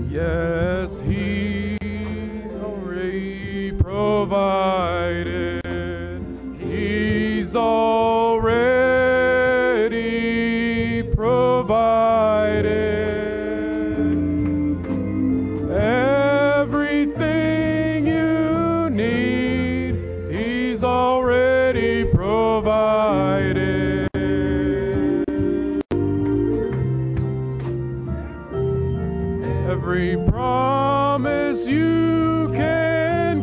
Yes, He already provided. He's already provided everything you need. He's already provided. Every promise you can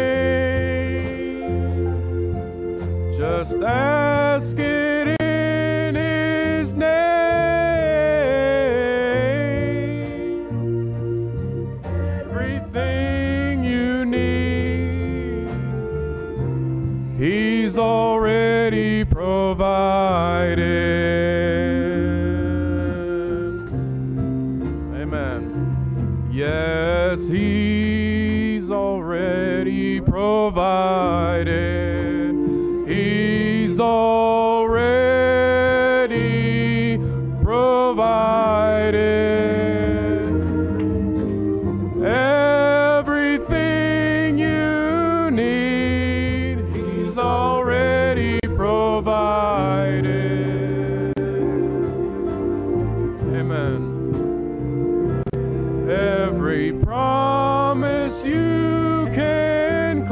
claim, just ask it in His name. Everything you need, He's already provided. Yes, He's already provided. He's already provided everything you need. He's already provided. Amen. Every promise you can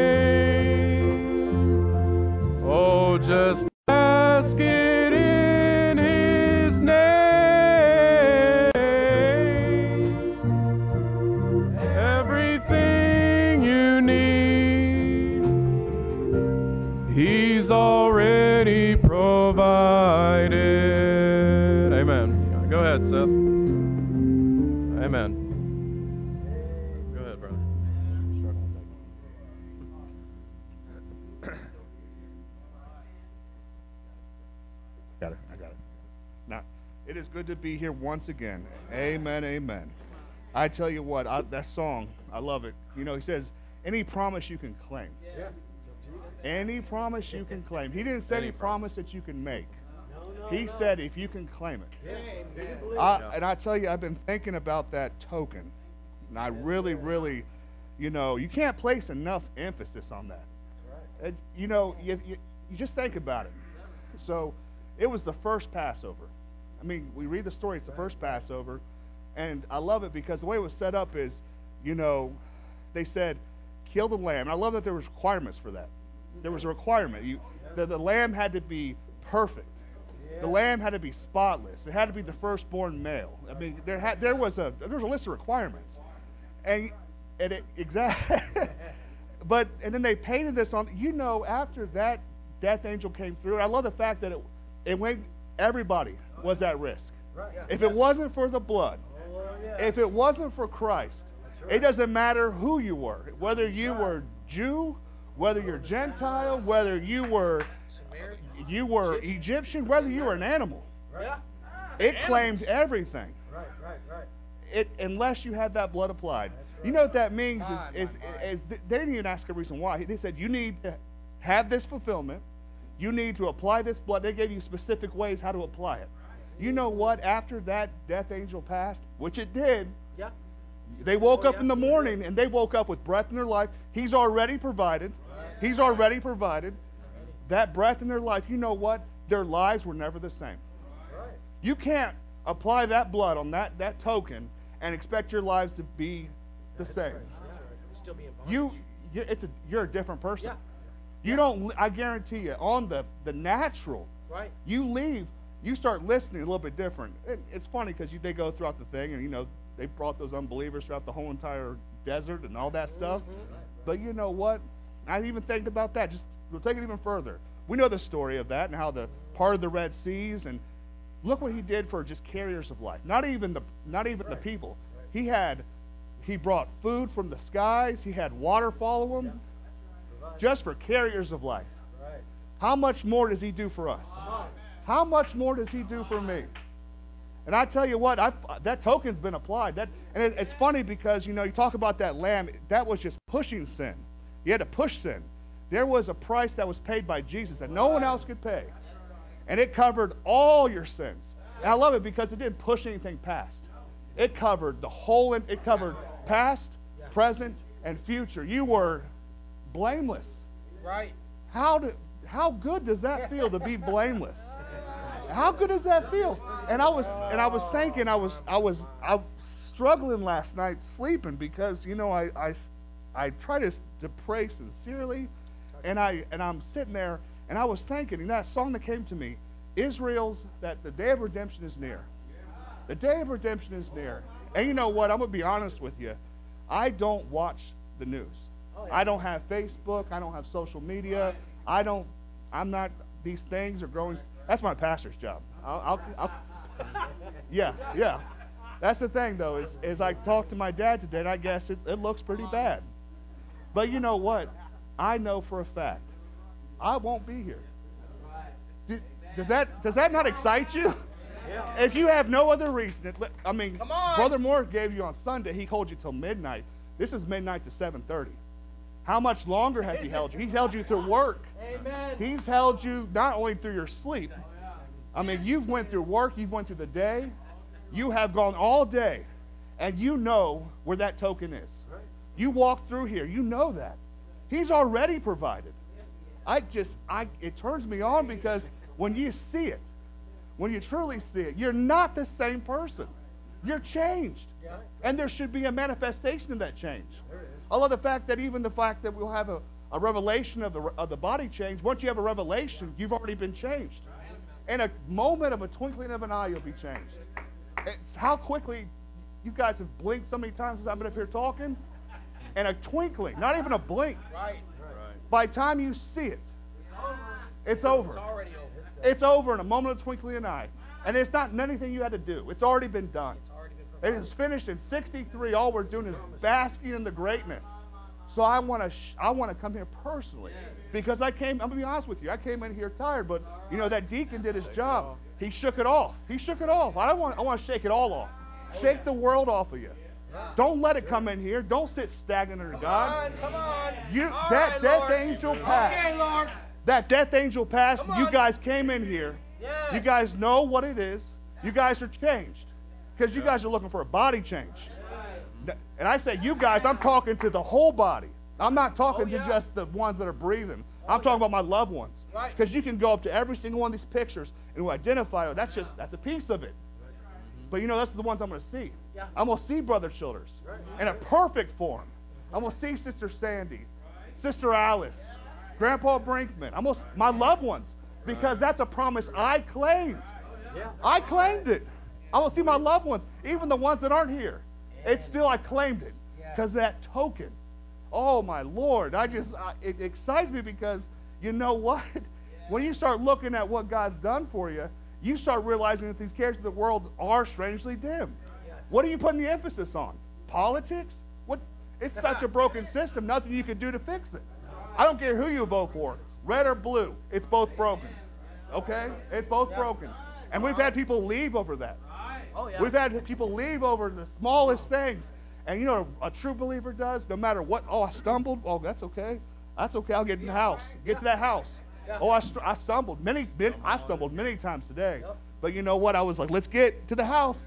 claim, oh, just ask it in His name. Everything you need, He's already provided. Amen. Go ahead, Seth. Amen. Go ahead, brother. I got it. Now, it is good to be here once again. Amen, amen. I tell you what, that song, I love it. You know, he says, any promise you can claim. Any promise you can claim. He didn't say any promise that you can make. He said if you can claim it. And I tell you, I've been thinking about that token. And I really, you can't place enough emphasis on that. You just think about it. So it was the first Passover. I mean, we read the story, it's the first Passover. And I love it because the way it was set up is, they said, kill the lamb. And I love that there was requirements for that. There was a requirement. The lamb had to be perfect. The lamb had to be spotless. It had to be the firstborn male. I mean, there was a list of requirements, and it exactly. And then they painted this on. After that death angel came through. I love the fact that it went. Everybody was at risk. If it wasn't for the blood, if it wasn't for Christ, it doesn't matter who you were, whether you were Jew, whether you're Gentile, whether you were Egyptian, whether you were an animal. It claimed everything. Unless you had that blood applied. You know what that means is they didn't even ask a reason why. They said you need to have this fulfillment. You need to apply this blood. They gave you specific ways how to apply it. You know what? After that death angel passed, which it did, they woke up in the morning and they woke up with breath in their life. He's already provided. He's already provided that breath in their life. You know what? Their lives were never the same. You can't apply that blood on that token and expect your lives to be the same. You're a different person. You don't. I guarantee you, on the natural, you leave. You start listening a little bit different. It's funny because they go throughout the thing, and they brought those unbelievers throughout the whole entire desert and all that stuff. But you know what? I even think about that. We'll take it even further. We know the story of that and how the part of the Red Seas, and look what he did for just carriers of life. Not even the people. He brought food from the skies. He had water follow him, just for carriers of life. How much more does he do for us? How much more does he do for me? And I tell you what, that token's been applied. It's funny because, you talk about that lamb, that was just pushing sin. You had to push sin. There was a price that was paid by Jesus that no one else could pay. And it covered all your sins. And I love it because it didn't push anything past. It covered the whole, it covered past, present, and future. You were blameless. Right. How good does that feel to be blameless? How good does that feel? And I was thinking, I was struggling last night sleeping because I try to pray sincerely, and I'm sitting there and I was thinking, and that song that came to me, Israel's, that the day of redemption is near. The day of redemption is near. And you know what? I'm gonna be honest with you. I don't watch the news. I don't have Facebook. I don't have social media. I'm not. These things are growing. That's my pastor's job. Yeah. That's the thing, though, is I talked to my dad today, and I guess it looks pretty bad. But you know what? I know for a fact I won't be here. Does that not excite you? If you have no other reason, Brother Moore gave you on Sunday. He called you till midnight. This is midnight to 7:30. How much longer has he held you? He held you through work. Amen. He's held you not only through your sleep. You've went through work. You've went through the day. You have gone all day, and you know where that token is. You walk through here. You know that. He's already provided. It turns me on because when you see it, when you truly see it, you're not the same person. You're changed. And there should be a manifestation of that change. I love the fact that we'll have a revelation of the body change. Once you have a revelation, you've already been changed. In a moment of a twinkling of an eye, you'll be changed. It's how quickly you guys have blinked so many times since I've been up here talking. And a twinkling, not even a blink. Right. By the time you see it, it's over. It's already over. It's over in a moment of twinkling of an eye. And it's not anything you had to do. It's already been done. It is finished in 63. All we're doing is basking in the greatness. So I want to come here personally because I'm going to be honest with you. I came in here tired, but that deacon did his job. He shook it off. I want to shake it all off. Shake the world off of you. Don't let it come in here. Don't sit stagnant under God. Come on. That death angel passed. Okay, Lord. That death angel passed. You guys came in here. Yes. You guys know what it is. You guys are changed because you guys are looking for a body change. And I say you guys, I'm talking to the whole body. I'm not talking to just the ones that are breathing. I'm talking about my loved ones. Because you can go up to every single one of these pictures and identify, that's a piece of it. But that's the ones I'm going to see. I'm going to see Brother Childers in a perfect form. I'm going to see Sister Sandy, Sister Alice, Grandpa Brinkman. My loved ones, because that's a promise I claimed. I claimed it. I will see my loved ones, even the ones that aren't here. It's still, I claimed it because that token. Oh my Lord, it excites me because you know what? When you start looking at what God's done for you, you start realizing that these characters of the world are strangely dim. What are you putting the emphasis on? Politics? What? It's such a broken system. Nothing you can do to fix it. I don't care who you vote for, red or blue. It's both broken. Okay? It's both broken. And we've had people leave over that. We've had people leave over the smallest things. And you know what a true believer does? No matter what, I stumbled. Oh, that's okay. That's okay. I'll get in the house. Get to that house. Oh, I stumbled. I stumbled many times today. But you know what? I was like, let's get to the house.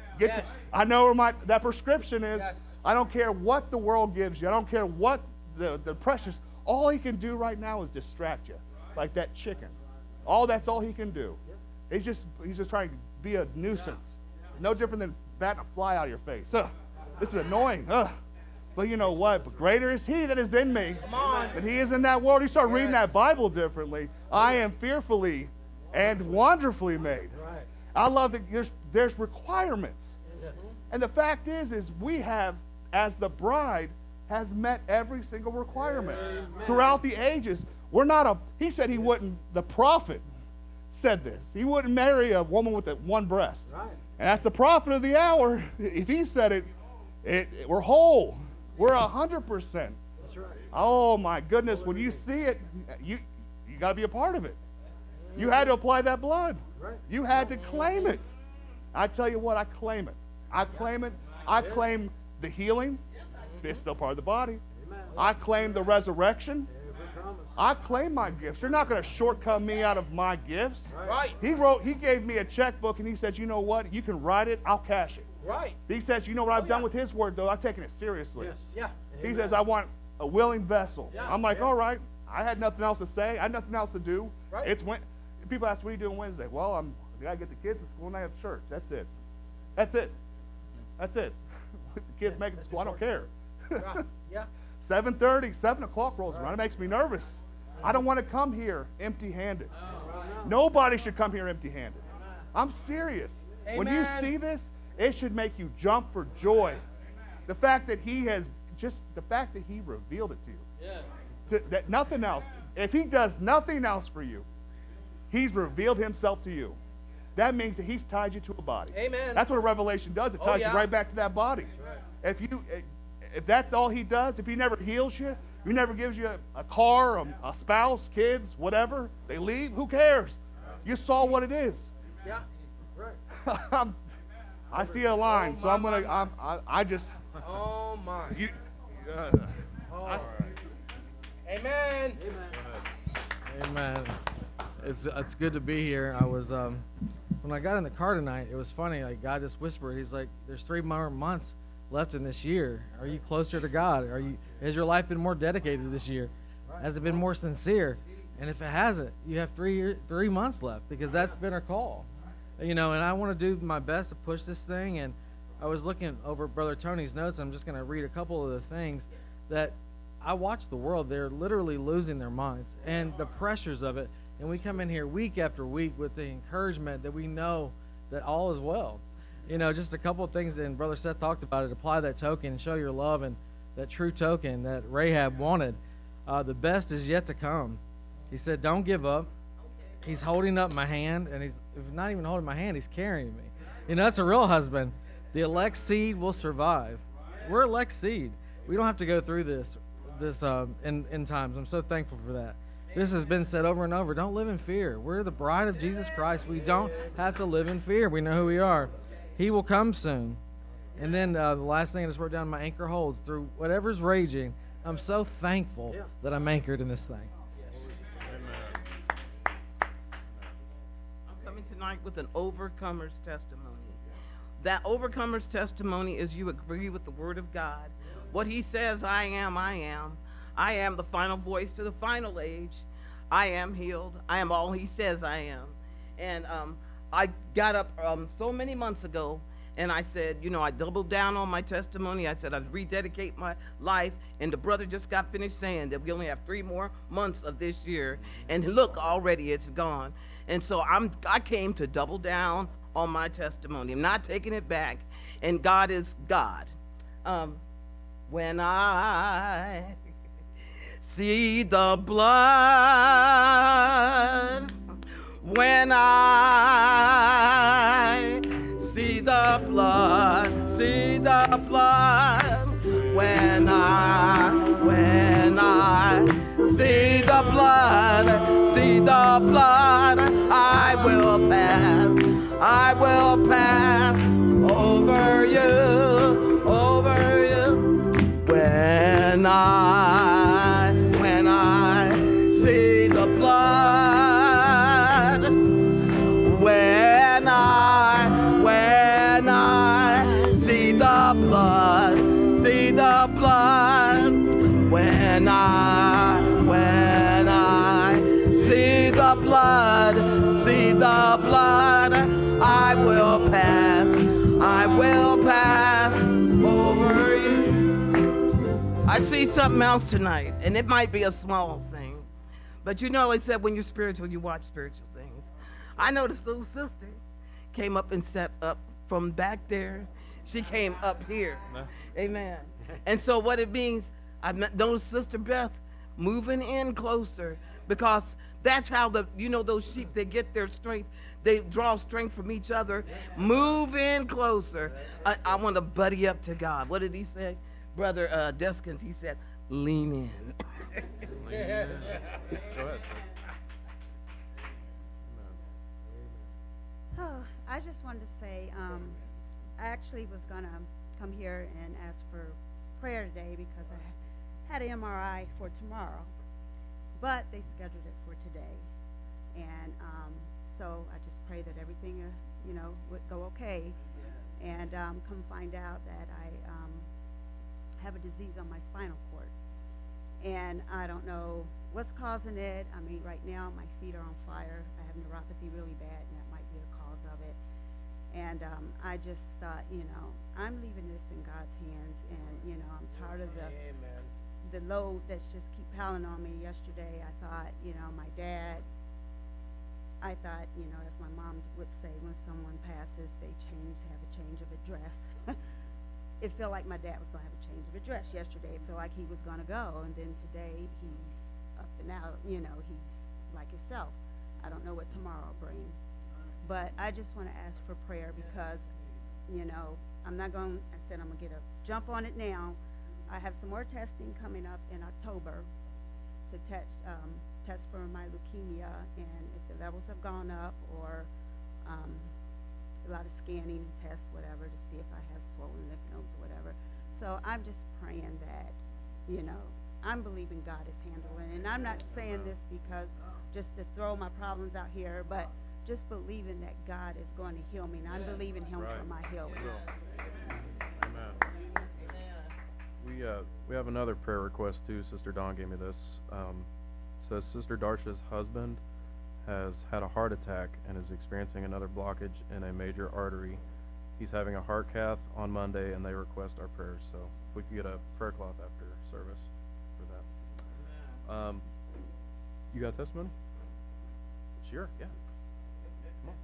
I know where that prescription is. I don't care what the world gives you. I don't care what the pressures. All he can do right now is distract you, like that chicken. That's all he can do. He's just trying to be a nuisance. No different than batting a fly out of your face. This is annoying. But you know what? But greater is he that is in me than he is in that world. You start reading that Bible differently. I am fearfully and wonderfully made. I love that there's requirements. And the fact is we have, as the bride, has met every single requirement throughout the ages. He said he wouldn't, the prophet said this. He wouldn't marry a woman with one breast. And that's the prophet of the hour. If he said it, we're whole. We're 100%. That's right. Oh my goodness! When you see it, you got to be a part of it. You had to apply that blood. You had to claim it. I tell you what, I claim it. I claim it. I claim the healing. It's still part of the body. I claim the resurrection. I claim my gifts. You're not going to shortcut me out of my gifts. Right. He gave me a checkbook and he said, you know what? You can write it. I'll cash it. Right. He says, you know what I've done with his word, though? I've taken it seriously. Yes. Yeah. He Amen. says, I want a willing vessel. Yeah. I'm like, Yeah. all right. I had nothing else to say. I had nothing else to do. Right. It's when people ask, what are you doing Wednesday? Well, I got to get the kids to school and I have church. That's it. That's it. That's it. The kids make it to school. I don't care. Right. Yeah. 7:30, 7 o'clock rolls around. It makes me nervous. I don't want to come here empty-handed. Nobody should come here empty-handed. I'm serious. When you Amen. see this, it should make you jump for joy. The fact that he revealed it to you. Yeah. That nothing else. If he does nothing else for you, he's revealed himself to you. That means that he's tied you to a body. Amen. That's what a revelation does. It ties you right back to that body. Right. If that's all he does, if he never heals you, he never gives you a car, a spouse, kids, whatever, they leave, who cares? You saw what it is. Yeah. Right. I see a line, so I just. Oh my. You, Oh. Amen. Amen. It's good to be here. I was when I got in the car tonight, it was funny. Like God just whispered, He's like, "There's 3 more months left in this year. Are you closer to God? Has your life been more dedicated this year? Has it been more sincere? And if it hasn't, you have 3 months left because that's been our call, And I want to do my best to push this thing. And I was looking over Brother Tony's notes. I'm just going to read a couple of the things that I watch the world. They're literally losing their minds and the pressures of it. And we come in here week after week with the encouragement that we know that all is well. Just a couple of things, and Brother Seth talked about it. Apply that token, show your love, and that true token that Rahab wanted. The best is yet to come. He said, don't give up. He's holding up my hand, and he's not even holding my hand, he's carrying me. That's a real husband. The elect seed will survive. We're elect seed. We don't have to go through this in times. I'm so thankful for that. This has been said over and over. Don't live in fear. We're the bride of Jesus Christ. We don't have to live in fear. We know who we are. He will come soon. And then the last thing I just wrote down, my anchor holds through whatever's raging. I'm so thankful that I'm anchored in this thing. I'm coming tonight with an overcomer's testimony. That overcomer's testimony is you agree with the Word of God. What He says, I am, I am. I am the final voice to the final age. I am healed. I am all He says I am. And I got up so many months ago, and I said, I doubled down on my testimony. I said I'd rededicate my life, and the brother just got finished saying that we only have 3 more months of this year, and look, already it's gone. And so I came to double down on my testimony. I'm not taking it back, and God is God. When I see the blood, when I see the blood, when I see the blood, I will pass over you. When I see the blood, when I see the blood, when I see the blood, I will pass over you. I see something else tonight, and it might be a small thing, but it said when you're spiritual, you watch spiritual things. I noticed little sister came up and stepped up from back there. She came up here. Amen. And so what it means, I've noticed Sister Beth moving in closer, because that's how those sheep, they get their strength. They draw strength from each other. Move in closer. I want to buddy up to God. What did he say? Brother Deskins, he said, lean in. Go ahead, sir. Oh, I just wanted to say, I actually was going to come here and ask for prayer today because I had an MRI for tomorrow. but they scheduled it for today. And so I just pray that everything, would go okay. And come find out that I have a disease on my spinal cord. And I don't know what's causing it. I mean, right now my feet are on fire. I have neuropathy really bad, and that might be the cause of it. And I just thought, I'm leaving this in God's hands, and I'm tired of the load that's just keep piling on me. Yesterday, I thought, my dad. I thought, as my mom would say, when someone passes, they have a change of address. It felt like my dad was going to have a change of address. Yesterday, it felt like he was going to go, and then today he's up and out. He's like himself. I don't know what tomorrow will bring. But I just want to ask for prayer because, I'm not going. I said I'm gonna get a jump on it now. I have some more testing coming up in October to test for my leukemia, and if the levels have gone up, or a lot of scanning tests, whatever, to see if I have swollen lymph nodes or whatever. So I'm just praying that, I'm believing God is handling it. And I'm not saying this because just to throw my problems out here, but just believing that God is going to heal me, and I'm believing Him for my healing. Amen. We have another prayer request too. Sister Dawn gave me this. It says Sister Darsha's husband has had a heart attack and is experiencing another blockage in a major artery. He's having a heart cath on Monday, and they request our prayers. So if we could get a prayer cloth after service for that. You got a testimony? Sure, yeah. Come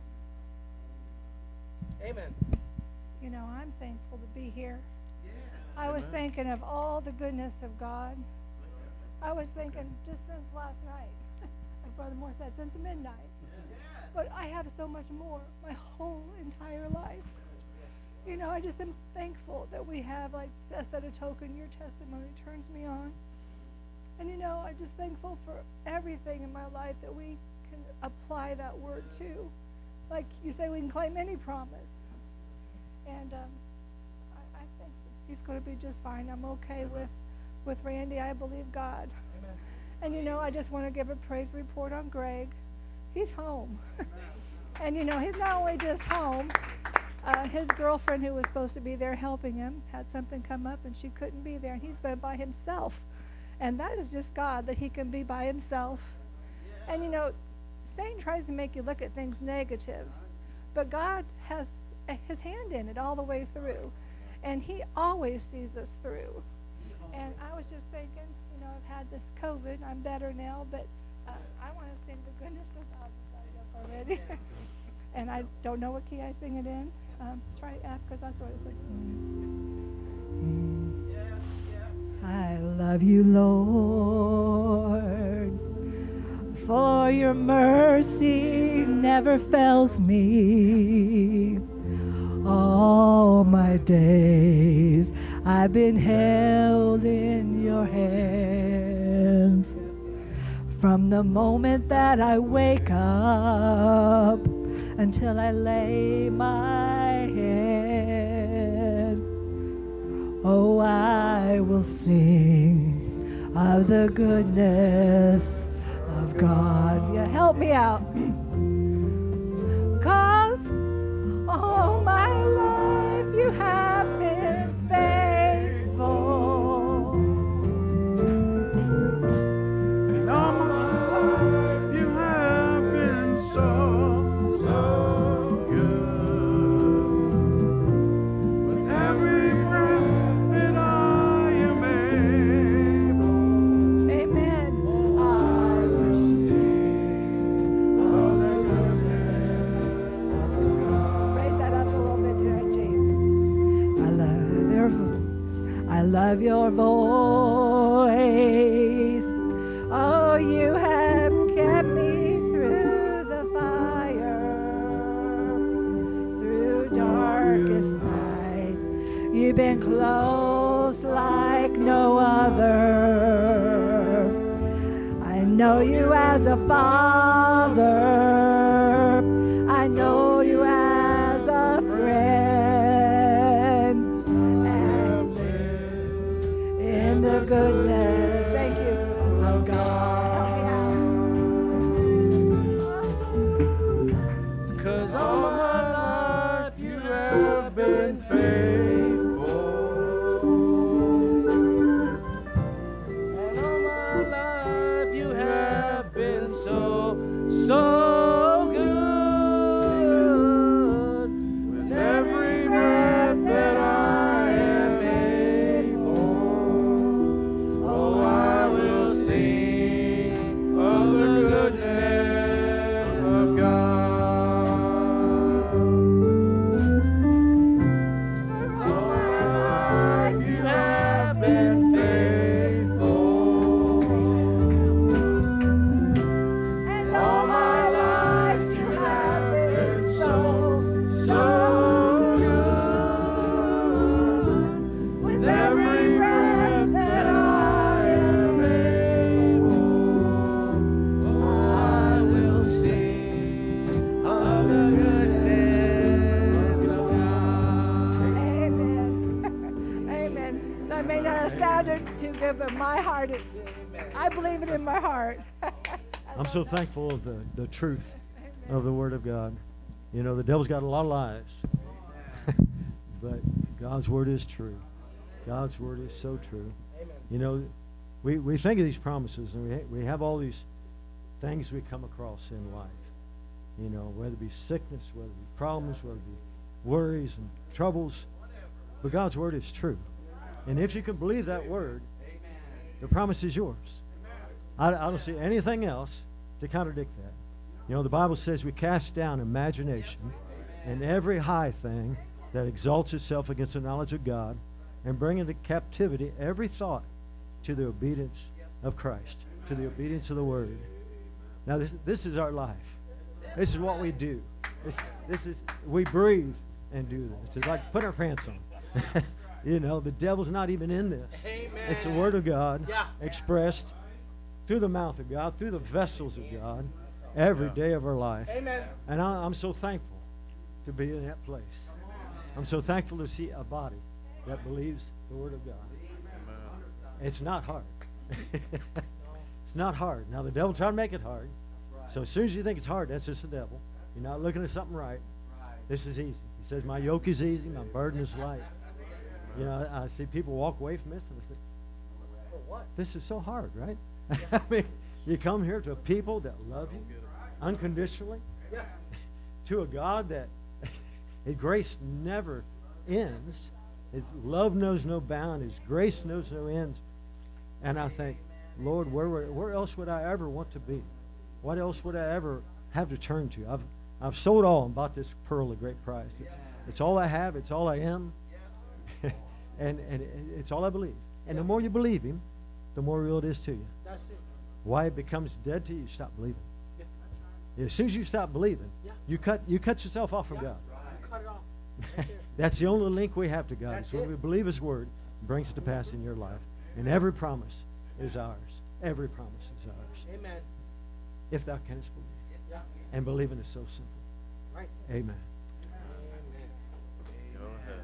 on. Amen. I'm thankful to be here. I was thinking of all the goodness of God. I was thinking just since last night, like Brother Moore said, since midnight. But I have so much more, my whole entire life. I just am thankful that we have, like Seth said, a token. Your testimony turns me on. And I'm just thankful for everything in my life that we can apply that word to. Like you say, we can claim any promise. And I think he's going to be just fine. I'm okay with Randy. I believe God. Amen. And I just want to give a praise report on Greg. He's home. And he's not only just home. His girlfriend, who was supposed to be there helping him, had something come up and she couldn't be there, and he's been by himself. And that is just God, that he can be by himself. And Satan tries to make you look at things negative, but God has his hand in it all the way through, and he always sees us through. And I was just thinking, I've had this COVID, I'm better now, but I want to sing the goodness of God already. And I don't know what key I sing it in. Try F, because that's what it says. I love you, Lord, for your mercy never fails me. All my days I've been held in your hands. From the moment that I wake up until I lay my head, oh, I will sing of the goodness of God. Yeah, help me out. 'Cause all my life you have been faithful. And all my life you have been so good. With every breath that I am able, Amen. I will sing of the goodness of God. Raise that up a little bit to our G. I love your voice. Oh, you have kept me through the fire, through darkest night. You've been close like no other. I know you as a father. I know you as a friend. And in the goodness, thank you, of God. I may not have sounded too good, but my heart, I believe it in my heart. I'm so thankful of the truth of the Word of God. You know, the devil's got a lot of lies, but God's Word is true. God's Word is so true. You know, we think of these promises, and we have all these things we come across in life. You know, whether it be sickness, whether it be problems, whether it be worries and troubles. But God's Word is true. And if you can believe that Word, the promise is yours. I don't see anything else to contradict that. You know, the Bible says we cast down imagination and every high thing that exalts itself against the knowledge of God, and bring into captivity every thought to the obedience of Christ, to the obedience of the Word. Now, this is our life. This is what we do. This is we breathe and do this. It's like put our pants on. You know, the devil's not even in this. Amen. It's the Word of God expressed through the mouth of God, through the vessels of God, every day of our life. Amen. And I'm so thankful to be in that place. I'm so thankful to see a body that believes the Word of God. It's not hard. It's not hard. Now, the devil trying to make it hard. So as soon as you think it's hard, that's just the devil. You're not looking at something right. This is easy. He says, my yoke is easy, my burden is light. You know, I see people walk away from this, and I say, this is so hard, right? I mean, you come here to a people that love you unconditionally, to a God that His grace never ends. His love knows no bound. His grace knows no ends. And I think, Lord, where else would I ever want to be? What else would I ever have to turn to? I've sold all and bought this pearl of great price. It's all I have. It's all I am. and it's all I believe. And the more you believe Him, the more real it is to you. That's it. Why it becomes dead to you, you stop believing. As soon as you stop believing, you cut yourself off from God. You cut it off. Right there. That's the only link we have to God. That's It's when it. we believe His Word, it brings it to pass in your life. And every promise is ours. Every promise is ours. Amen. If thou canst believe. Yeah. And believing is so simple. Right. Amen. Go ahead.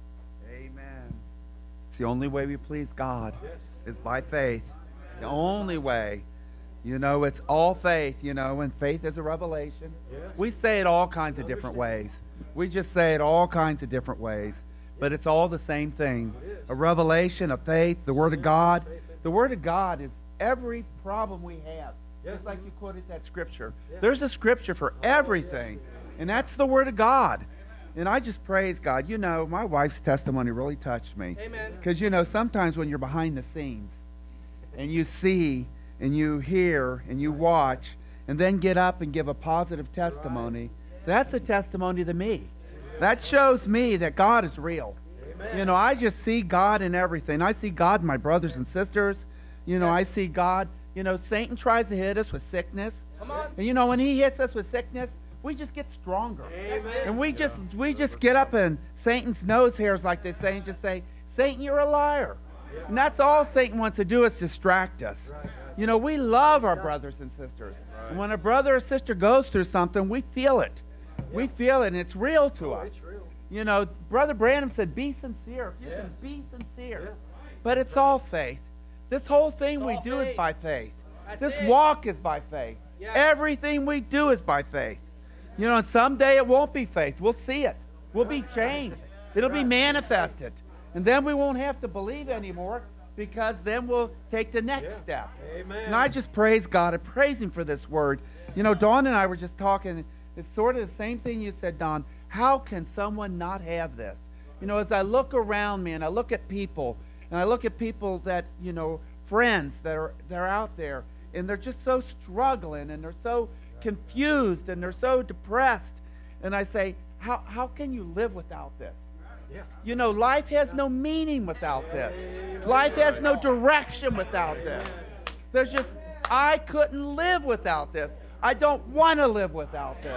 Amen. It's the only way we please God is by faith. The only way. You know, it's all faith, you know, and faith is a revelation. We say it all kinds of different ways. We just say it all kinds of different ways. But it's all the same thing. A revelation, a faith, the Word of God. The Word of God is every problem we have. Just like you quoted that scripture. There's a scripture for everything. And that's the Word of God. And I just praise God. You know, my wife's testimony really touched me. Amen. Because, you know, sometimes when you're behind the scenes and you see and you hear and you watch and then get up and give a positive testimony, that's a testimony to me. That shows me that God is real. Amen. You know, I just see God in everything. I see God in my brothers and sisters. You know, I see God. You know, Satan tries to hit us with sickness. Come on. And, you know, when he hits us with sickness, we just get stronger. Amen. And we just get up in Satan's nose hairs, like they say, and just say, Satan, you're a liar. And that's all Satan wants to do is distract us. You know, we love our brothers and sisters. And when a brother or sister goes through something, we feel it. We feel it, and it's real to us. It's real. You know, Brother Branham said, be sincere. If you can be sincere. But it's all faith. This whole thing we do is by faith. This walk is by faith. Yes. Everything we do is by faith. You know, and someday it won't be faith. We'll see it. We'll be changed. It'll be manifested. And then we won't have to believe anymore, because then we'll take the next step. Amen. And I just praise God. I praise Him for this word. You know, Dawn and I were just talking. It's sort of the same thing you said, Dawn. How can someone not have this? You know, as I look around me and I look at people, and I look at people that, you know, friends that are out there, and they're just so struggling, and they're so confused, and they're so depressed. And I say, how can you live without this? You know, life has no meaning without this. Life has no direction without this. There's just, I couldn't live without this. I don't want to live without this.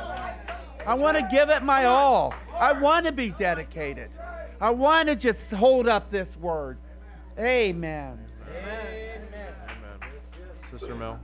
I want to give it my all. I want to be dedicated. I want to just hold up this word. Amen. Amen. Sister Mel.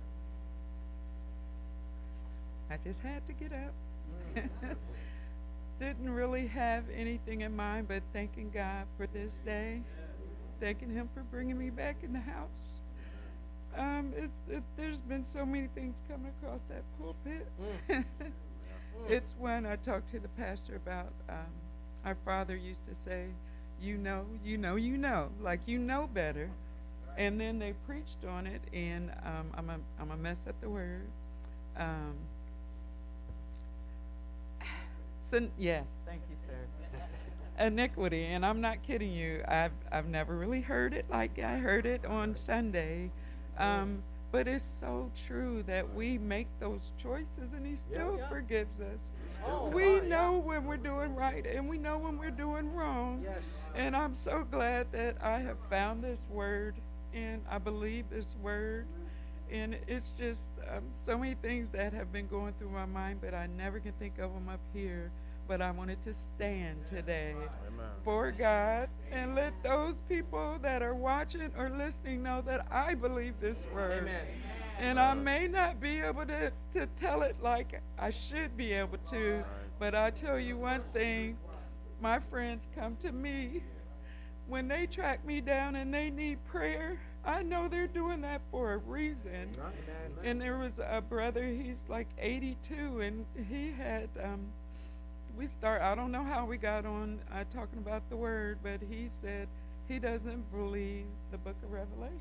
I just had to get up. didn't really have anything in mind but thanking God for this day, thanking Him for bringing me back in the house. There's been so many things coming across that pulpit. It's when I talked to the pastor about our father used to say, you know, like you know better. And then they preached on it, and I'm a mess up the word. Yes, thank you, sir. Iniquity, and I'm not kidding you. I've never really heard it like I heard it on Sunday, but it's so true that we make those choices, and He still forgives us. We know when we're doing right, and we know when we're doing wrong. Yes. And I'm so glad that I have found this word, and I believe this word. And it's just so many things that have been going through my mind, but I never can think of them up here. But I wanted to stand today for God and let those people that are watching or listening know that I believe this word. Amen. And I may not be able to tell it like I should be able to, but I tell you one thing, my friends come to me when they track me down and they need prayer. I know they're doing that for a reason. And there was a brother, he's like 82, and he had, I don't know how we got on talking about the word, but he said he doesn't believe the book of Revelation.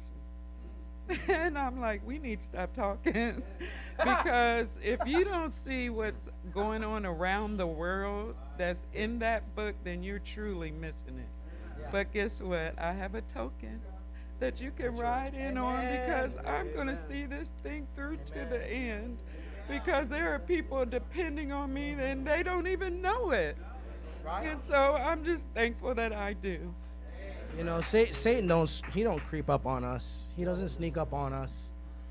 And I'm like, we need to stop talking. Because if you don't see what's going on around the world that's in that book, then you're truly missing it. But guess what? I have a token that you can ride in on, because I'm going to see this thing through to the end. Because there are people depending on me and they don't even know it. And so I'm just thankful that I do. You know, Satan don't creep up on us. He doesn't sneak up on us.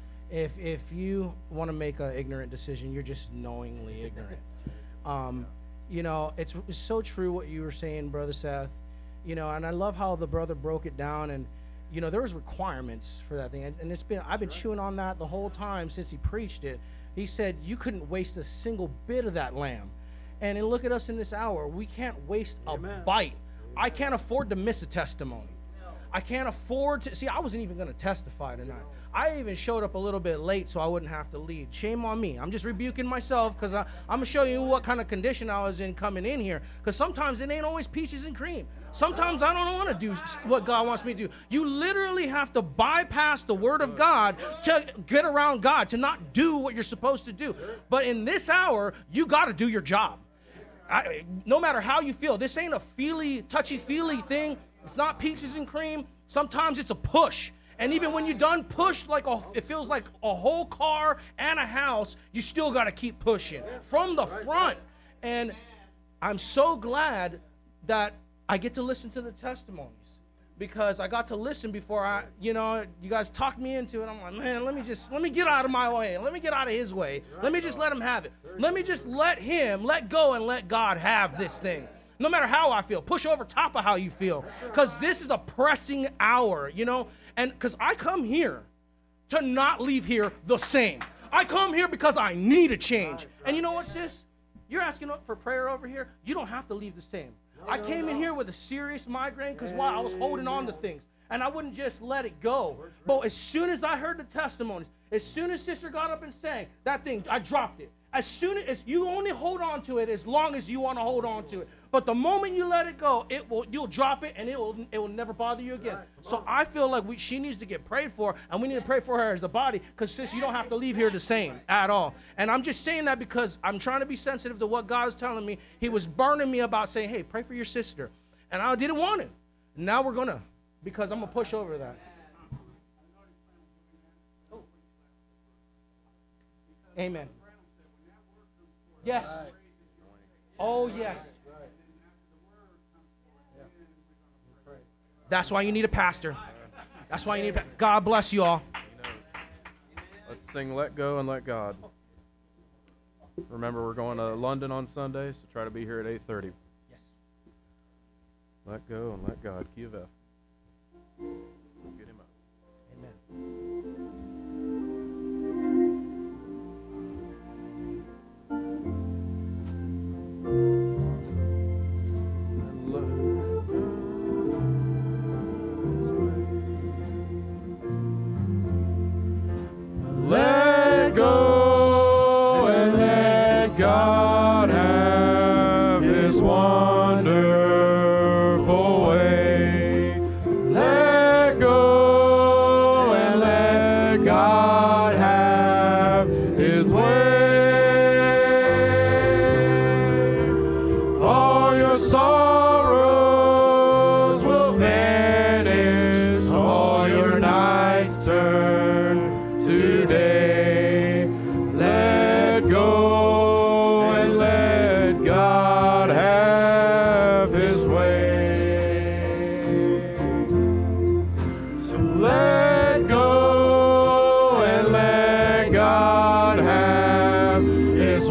If you want to make an ignorant decision, you're just knowingly ignorant. You know, it's so true what you were saying, Brother Seth. You know, and I love how the brother broke it down, and you know, there was requirements for that thing, and I've been chewing on that the whole time since he preached it. He said you couldn't waste a single bit of that lamb. And then look at us in this hour. We can't waste a bite. I can't afford to miss a testimony. I can't afford to. See, I wasn't even going to testify tonight. I even showed up a little bit late so I wouldn't have to lead. Shame on me. I'm just rebuking myself, because I'm going to show you what kind of condition I was in coming in here. Because sometimes it ain't always peaches and cream. Sometimes I don't want to do what God wants me to do. You literally have to bypass the Word of God to get around God, to not do what you're supposed to do. But in this hour, you got to do your job. No matter how you feel, this ain't a touchy-feely thing. It's not peaches and cream. Sometimes it's a push. And even when you're done pushed, it feels like a whole car and a house, you still got to keep pushing from the front. And I'm so glad that I get to listen to the testimonies, because I got to listen before you guys talked me into it. I'm like, man, let me get out of my way. Let me get out of his way. Let me just let him have it. Let me just let go and let God have this thing. No matter how I feel, push over top of how you feel, because this is a pressing hour, you know, and because I come here to not leave here the same. I come here because I need a change. And you know what, sis? You're asking for prayer over here. You don't have to leave the same. I came in here with a serious migraine because I was holding on to things, and I wouldn't just let it go. But as soon as I heard the testimonies, as soon as sister got up and sang that thing, I dropped it. As soon as you only hold on to it as long as you want to hold on to it. But the moment you let it go, you'll drop it, and it will never bother you again. So I feel like she needs to get prayed for, and we need to pray for her as a body, because sis, you don't have to leave here the same at all. And I'm just saying that because I'm trying to be sensitive to what God is telling me. He was burning me about saying, hey, pray for your sister. And I didn't want it. Now we're going to, because I'm going to push over that. Amen. Yes. Oh, yes. That's why you need a pastor. That's why you need God bless you all. Let's sing Let Go and Let God. Remember, we're going to London on Sunday, so try to be here at 8:30. Yes. Let go and let God. Key of F. Get him up. Amen. His way. So let go and let God have His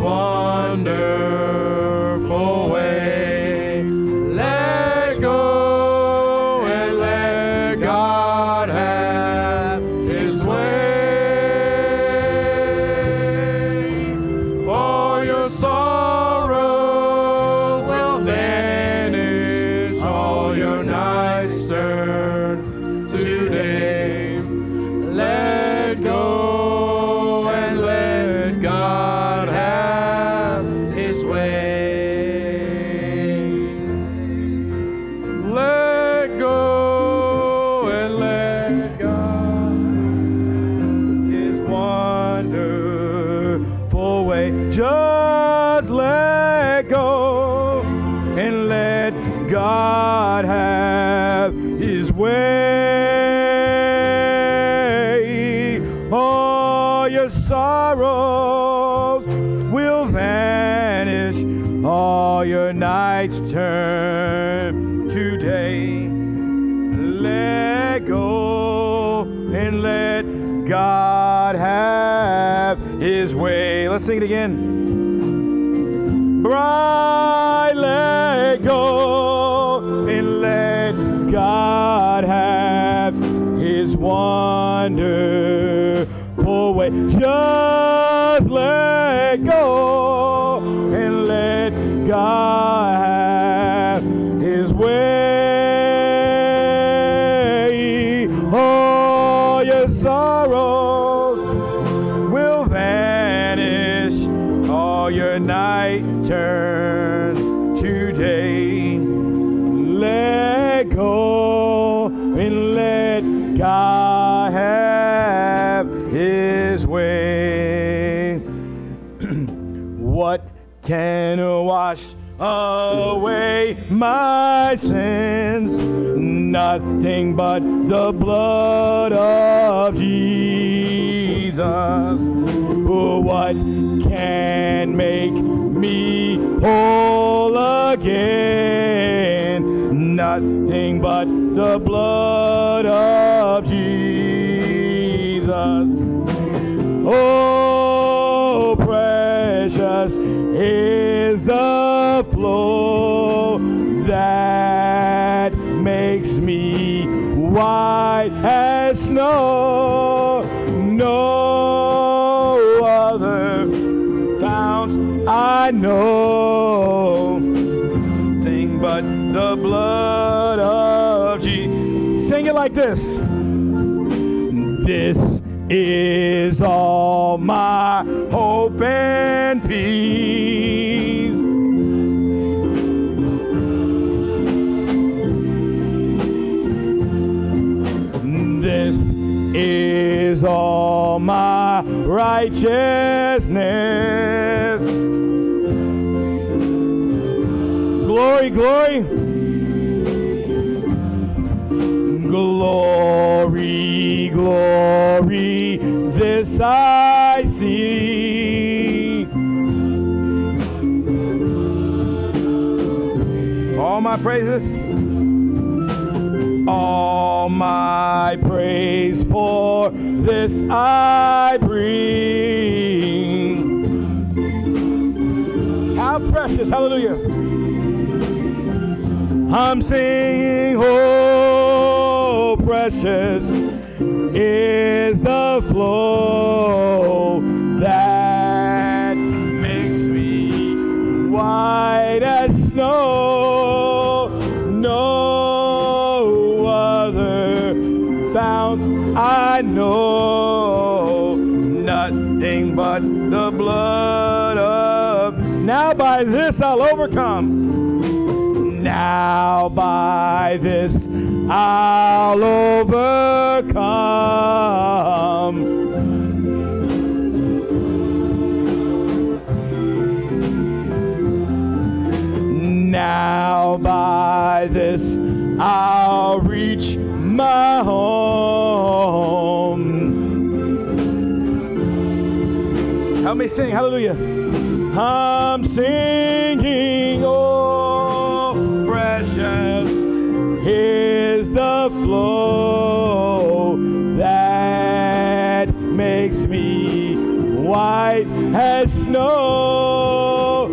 wonderful way. Let go and let God have His way. All your sorrows will vanish, all your nights turn today. Let go and let God have His way. Let go and let God His wonderful way. Just let go and let God have His way. All your sorrows will vanish, all your nights turn today. Let go and let God have His way. Let's sing it again. Bright, let go and let God have His wonderful way. Just let go and let God have His way. All your sorrows will vanish, all your night turn today. Let go and let God have His way. What can wash away my sins? Nothing but the blood of Jesus. What can make me whole again? Nothing but the blood of Jesus. Oh, precious is the flow that makes me white as snow. No other fount I know, thing but the blood of Jesus. Sing it like this. This is all my hope and peace. This is all my righteousness. Glory, glory. Glory, glory, this I see. All my praises, all my praise for this I bring. How precious, hallelujah. I'm singing, oh, precious is the flow that makes me white as snow. No other fount I know, nothing but the blood of. Now by this I'll overcome. Now by this I'll overcome. Now by this I'll reach my home. Help me sing, hallelujah. I'm singing, oh, precious the flow that makes me white as snow.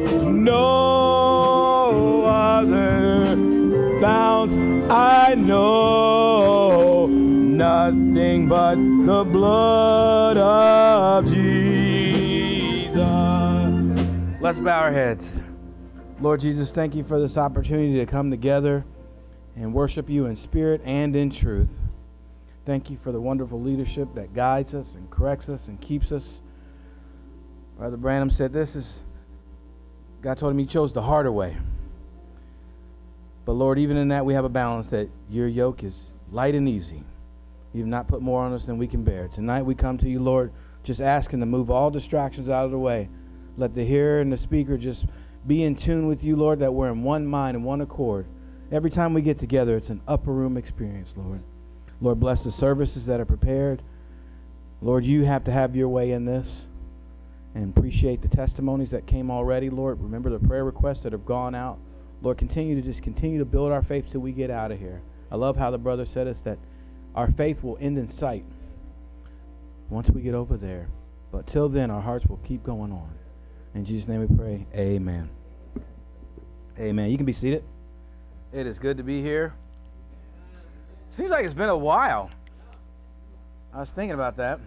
No other fount I know, nothing but the blood of Jesus. Let's bow our heads. Lord Jesus, thank you for this opportunity to come together and worship you in spirit and in truth. Thank you for the wonderful leadership that guides us and corrects us and keeps us. Brother Branham said God told him he chose the harder way. But Lord, even in that we have a balance that your yoke is light and easy. You have not put more on us than we can bear. Tonight we come to you, Lord, just asking to move all distractions out of the way. Let the hearer and the speaker just be in tune with you, Lord, that we're in one mind and one accord. Every time we get together, it's an upper room experience, Lord. Lord, bless the services that are prepared. Lord, you have to have your way in this. And appreciate the testimonies that came already, Lord. Remember the prayer requests that have gone out. Lord, continue to build our faith till we get out of here. I love how the brother said us that our faith will end in sight once we get over there. But till then, our hearts will keep going on. In Jesus' name we pray. Amen. Amen. You can be seated. It is good to be here. Seems like it's been a while. I was thinking about that.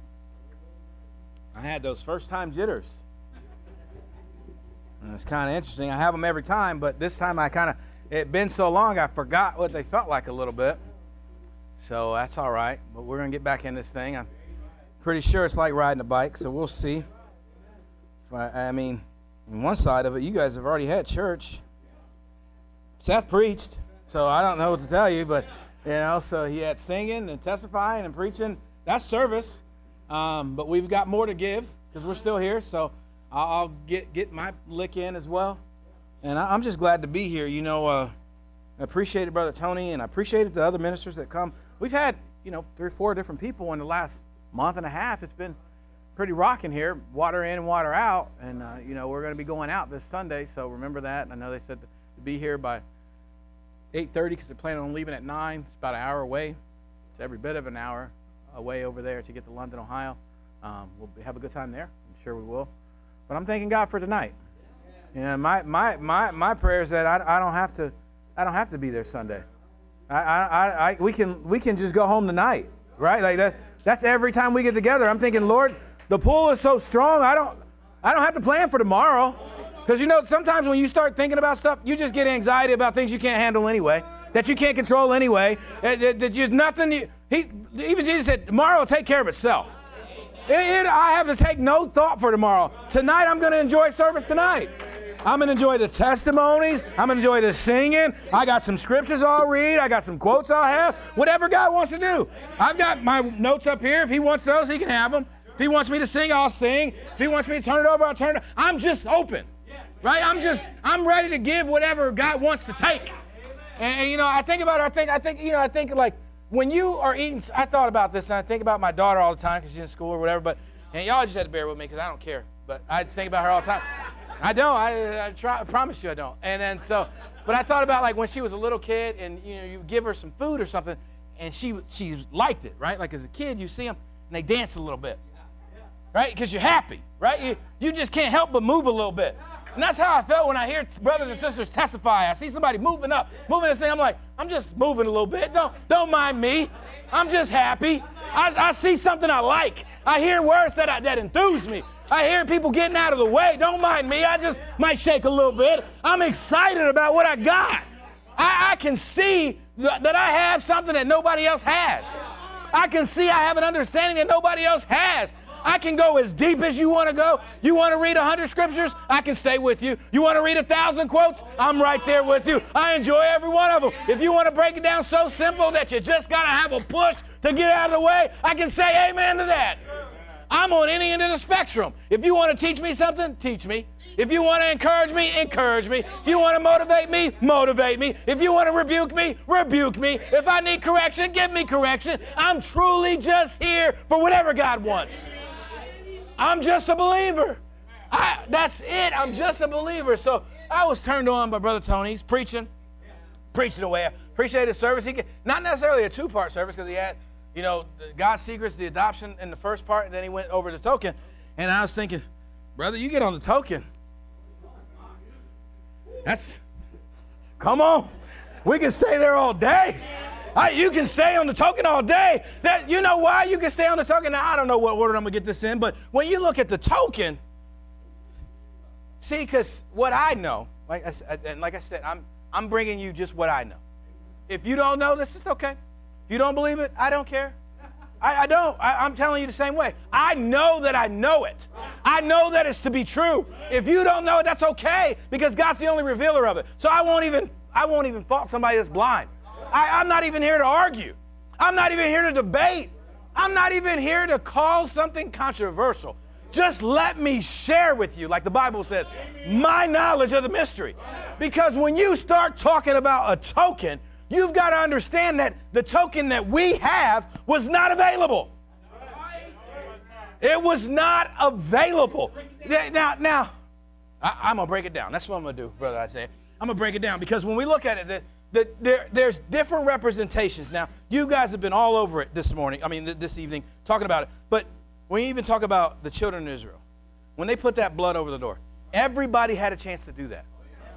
I had those first-time jitters. And it's kind of interesting. I have them every time, but this time it's been so long I forgot what they felt like a little bit. So that's all right. But we're going to get back in this thing. I'm pretty sure it's like riding a bike, so we'll see. I mean, on one side of it, you guys have already had church. Seth preached, so I don't know what to tell you, but, so he had singing and testifying and preaching. That's service. But we've got more to give because we're still here, so I'll get my lick in as well. And I'm just glad to be here. I appreciate it, Brother Tony, and I appreciate the other ministers that come. We've had, 3 or 4 different people in the last month and a half. It's been pretty rocking here, water in, water out. And, we're going to be going out this Sunday, so remember that. I know they said to be here by 8:30 because they're planning on leaving at 9. It's about an hour away. It's every bit of an hour away over there to get to London, Ohio. We'll have a good time there. I'm sure we will. But I'm thanking God for tonight. My prayer is that I don't have to be there Sunday. We can just go home tonight, right? Like that. That's every time we get together. I'm thinking, Lord, the pool is so strong. I don't have to plan for tomorrow, because sometimes when you start thinking about stuff, you just get anxiety about things you can't handle anyway, that you can't control anyway. That there's nothing. Even Jesus said, tomorrow will take care of itself. I have to take no thought for tomorrow. Tonight, I'm going to enjoy service tonight. I'm going to enjoy the testimonies. I'm going to enjoy the singing. I got some scriptures I'll read. I got some quotes I'll have. Whatever God wants to do. I've got my notes up here. If he wants those, he can have them. If he wants me to sing, I'll sing. If he wants me to turn it over, I'll turn it over. I'm just open. Right? I'm ready to give whatever God wants to take. And I think about it. I think like when you are eating, I thought about this, and I think about my daughter all the time because she's in school or whatever, and y'all just have to bear with me because I don't care. But I just think about her all the time. I don't. I promise you I don't. And then but I thought about like when she was a little kid, and you give her some food or something, and she liked it, right? Like as a kid, you see them and they dance a little bit, right? Because you're happy, right? You just can't help but move a little bit. And that's how I felt when I hear brothers and sisters testify. I see somebody moving this thing. I'm like, I'm just moving a little bit. Don't mind me. I'm just happy. I see something I like. I hear words that enthuse me. I hear people getting out of the way. Don't mind me. I just might shake a little bit. I'm excited about what I got. I can see that I have something that nobody else has. I can see I have an understanding that nobody else has. I can go as deep as you want to go. You want to read 100 scriptures? I can stay with you. You want to read 1,000 quotes? I'm right there with you. I enjoy every one of them. If you want to break it down so simple that you just got to have a push to get out of the way, I can say amen to that. I'm on any end of the spectrum. If you want to teach me something, teach me. If you want to encourage me, encourage me. If you want to motivate me, motivate me. If you want to rebuke me, rebuke me. If I need correction, give me correction. I'm truly just here for whatever God wants. I'm just a believer. That's it. I'm just a believer. So I was turned on by Brother Tony. He's preaching preaching away. I appreciated his service. Not necessarily a two-part service because he had, God's secrets, the adoption in the first part, and then he went over to token. And I was thinking, brother, you get on the token. Come on. We can stay there all day. You can stay on the token all day. You know why you can stay on the token? Now, I don't know what order I'm going to get this in, but when you look at the token, see, because what I know, like I said, I'm bringing you just what I know. If you don't know this, it's okay. If you don't believe it, I don't care. I don't. I'm telling you the same way. I know that I know it. I know that it's to be true. If you don't know it, that's okay, because God's the only revealer of it. So I won't even fault somebody that's blind. I'm not even here to argue. I'm not even here to debate. I'm not even here to call something controversial. Just let me share with you, like the Bible says, my knowledge of the mystery. Because when you start talking about a token, you've got to understand that the token that we have was not available. It was not available. Now, I'm going to break it down. That's what I'm going to do, brother Isaiah. I'm going to break it down, because when we look at it, there's different representations. Now, you guys have been all over it this evening, talking about it. But when you even talk about the children of Israel, when they put that blood over the door, everybody had a chance to do that.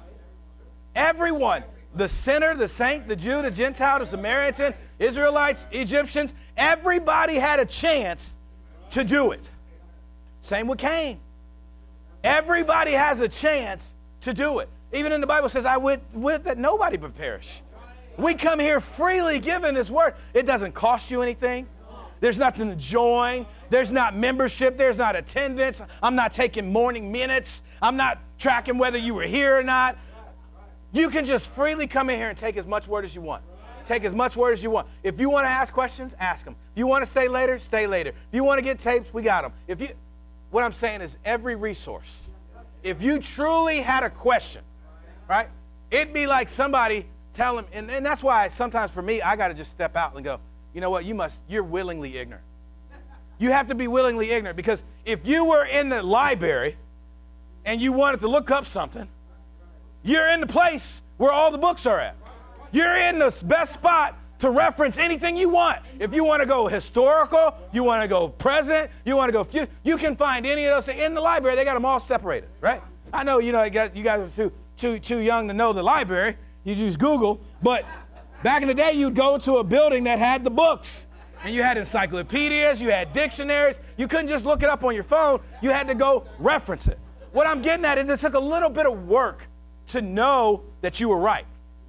Everyone. The sinner, the saint, the Jew, the Gentile, the Samaritan, Israelites, Egyptians, everybody had a chance to do it. Same with Cain. Everybody has a chance to do it. Even in the Bible says, I would that nobody would perish. We come here freely given this word. It doesn't cost you anything. There's nothing to join. There's not membership. There's not attendance. I'm not taking morning minutes. I'm not tracking whether you were here or not. You can just freely come in here and take as much word as you want. Take as much word as you want. If you want to ask questions, ask them. If you want to stay later, stay later. If you want to get tapes, we got them. What I'm saying is every resource. If you truly had a question, right, it'd be like somebody tell them, and that's why sometimes for me, I got to just step out and go, you know what, you're willingly ignorant. You have to be willingly ignorant, because if you were in the library and you wanted to look up something, you're in the place where all the books are at. You're in the best spot to reference anything you want. If you want to go historical, you want to go present, you want to go future, you can find any of those things. In the library, they got them all separated, right? I know, you guys are too young to know the library. You use Google. But back in the day, you'd go to a building that had the books. And you had encyclopedias, you had dictionaries. You couldn't just look it up on your phone. You had to go reference it. What I'm getting at is it took a little bit of work to know that you were right.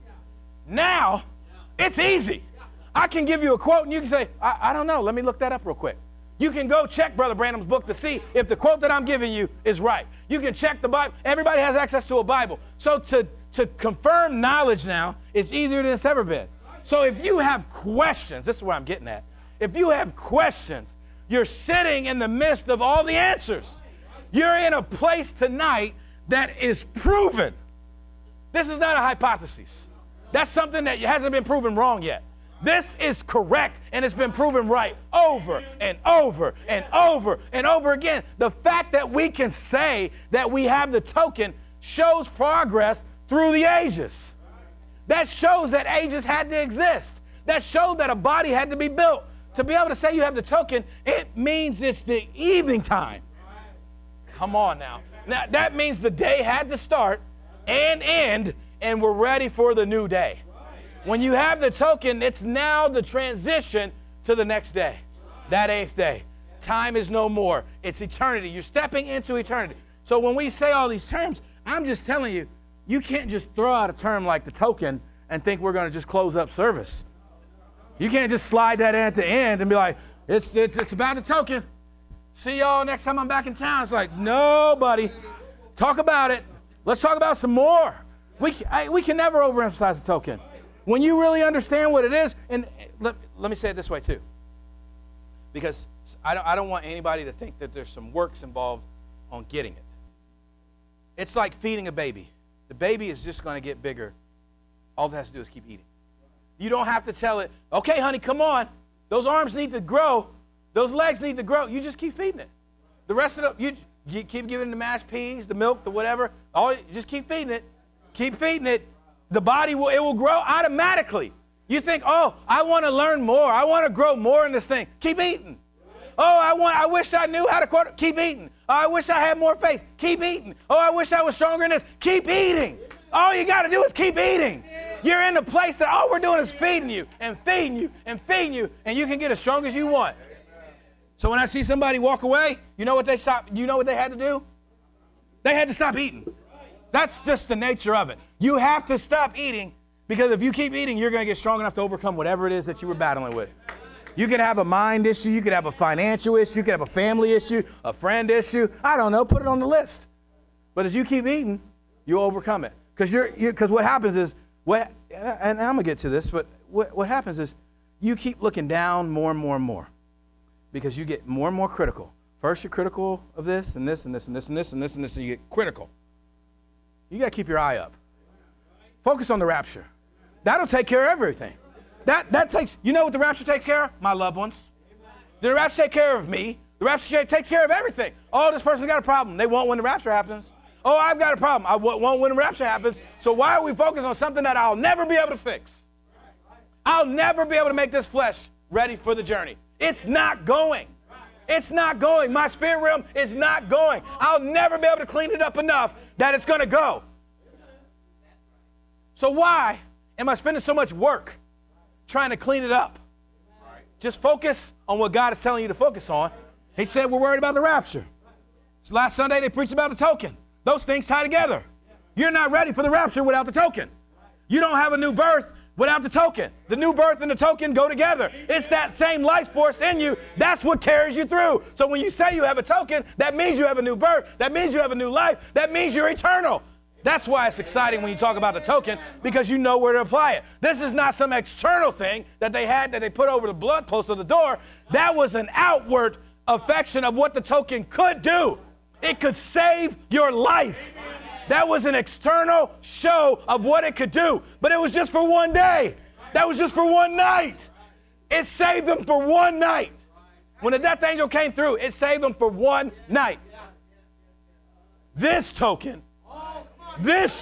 Now, it's easy. I can give you a quote and you can say, I don't know, let me look that up real quick. You can go check Brother Branham's book to see if the quote that I'm giving you is right. You can check the Bible. Everybody has access to a Bible. So to confirm knowledge now is easier than it's ever been. So if you have questions, this is where I'm getting at. If you have questions, you're sitting in the midst of all the answers. You're in a place tonight that is proven. This is not a hypothesis. That's something that hasn't been proven wrong yet. This is correct, and it's been proven right over and over and over and over again. The fact that we can say that we have the token shows progress through the ages. That shows that ages had to exist. That showed that a body had to be built. To be able to say you have the token, it means it's the evening time. Come on now. Now that means the day had to start and end, and we're ready for the new day. When you have the token, it's now the transition to the next day, that eighth day. Time is no more. It's eternity. You're stepping into eternity. So when we say all these terms, I'm just telling you, you can't just throw out a term like the token and think we're going to just close up service. You can't just slide that in at the end and be like, it's about the token. See y'all next time I'm back in town. It's like, no, buddy. Talk about it. Let's talk about some more. We can never overemphasize the token. When you really understand what it is, and let me say it this way too, because I don't want anybody to think that there's some works involved on getting it. It's like feeding a baby. The baby is just going to get bigger. All it has to do is keep eating. You don't have to tell it, okay, honey, come on. Those arms need to grow. Those legs need to grow. You just keep feeding it. The rest of it, you keep giving the mashed peas, the milk, the whatever. Just keep feeding it. Keep feeding it. The body will grow automatically. You think, oh, I want to learn more. I want to grow more in this thing. Keep eating. Oh, I wish I knew how to quote. Keep eating. Oh, I wish I had more faith. Keep eating. Oh, I wish I was stronger in this. Keep eating. All you got to do is keep eating. You're in the place that all we're doing is feeding you and feeding you and feeding you, and you can get as strong as you want. So when I see somebody walk away, you know what they had to do? They had to stop eating. That's just the nature of it. You have to stop eating, because if you keep eating, you're going to get strong enough to overcome whatever it is that you were battling with. You could have a mind issue. You could have a financial issue. You could have a family issue, a friend issue. I don't know. Put it on the list. But as you keep eating, you'll overcome it. Because what happens is, and I'm going to get to this, but what happens is you keep looking down more and more and more, because you get more and more critical. First, you're critical of this and this and this and this and this and this and this, and you get critical. You got to keep your eye up. Focus on the rapture. That'll take care of everything. That takes, you know what the rapture takes care of? My loved ones. The rapture takes care of me. The rapture takes care of everything. Oh, this person's got a problem. They won't when the rapture happens. Oh, I've got a problem. I won't when the rapture happens. So why are we focused on something that I'll never be able to fix? I'll never be able to make this flesh ready for the journey. It's not going. It's not going. My spirit realm is not going. I'll never be able to clean it up enough that it's going to go. So why am I spending so much work trying to clean it up? Just focus on what God is telling you to focus on. He said we're worried about the rapture. Last Sunday they preached about the token. Those things tie together. You're not ready for the rapture without the token. You don't have a new birth without the token. The new birth and the token go together. It's that same life force in you. That's what carries you through. So when you say you have a token, that means you have a new birth. That means you have a new life. That means you're eternal. That's why it's exciting when you talk about the token, because you know where to apply it. This is not some external thing that they put over the blood post of the door. That was an outward affection of what the token could do. It could save your life. That was an external show of what it could do. But it was just for one day. That was just for one night. It saved them for one night. When the death angel came through, it saved them for one night. This token, this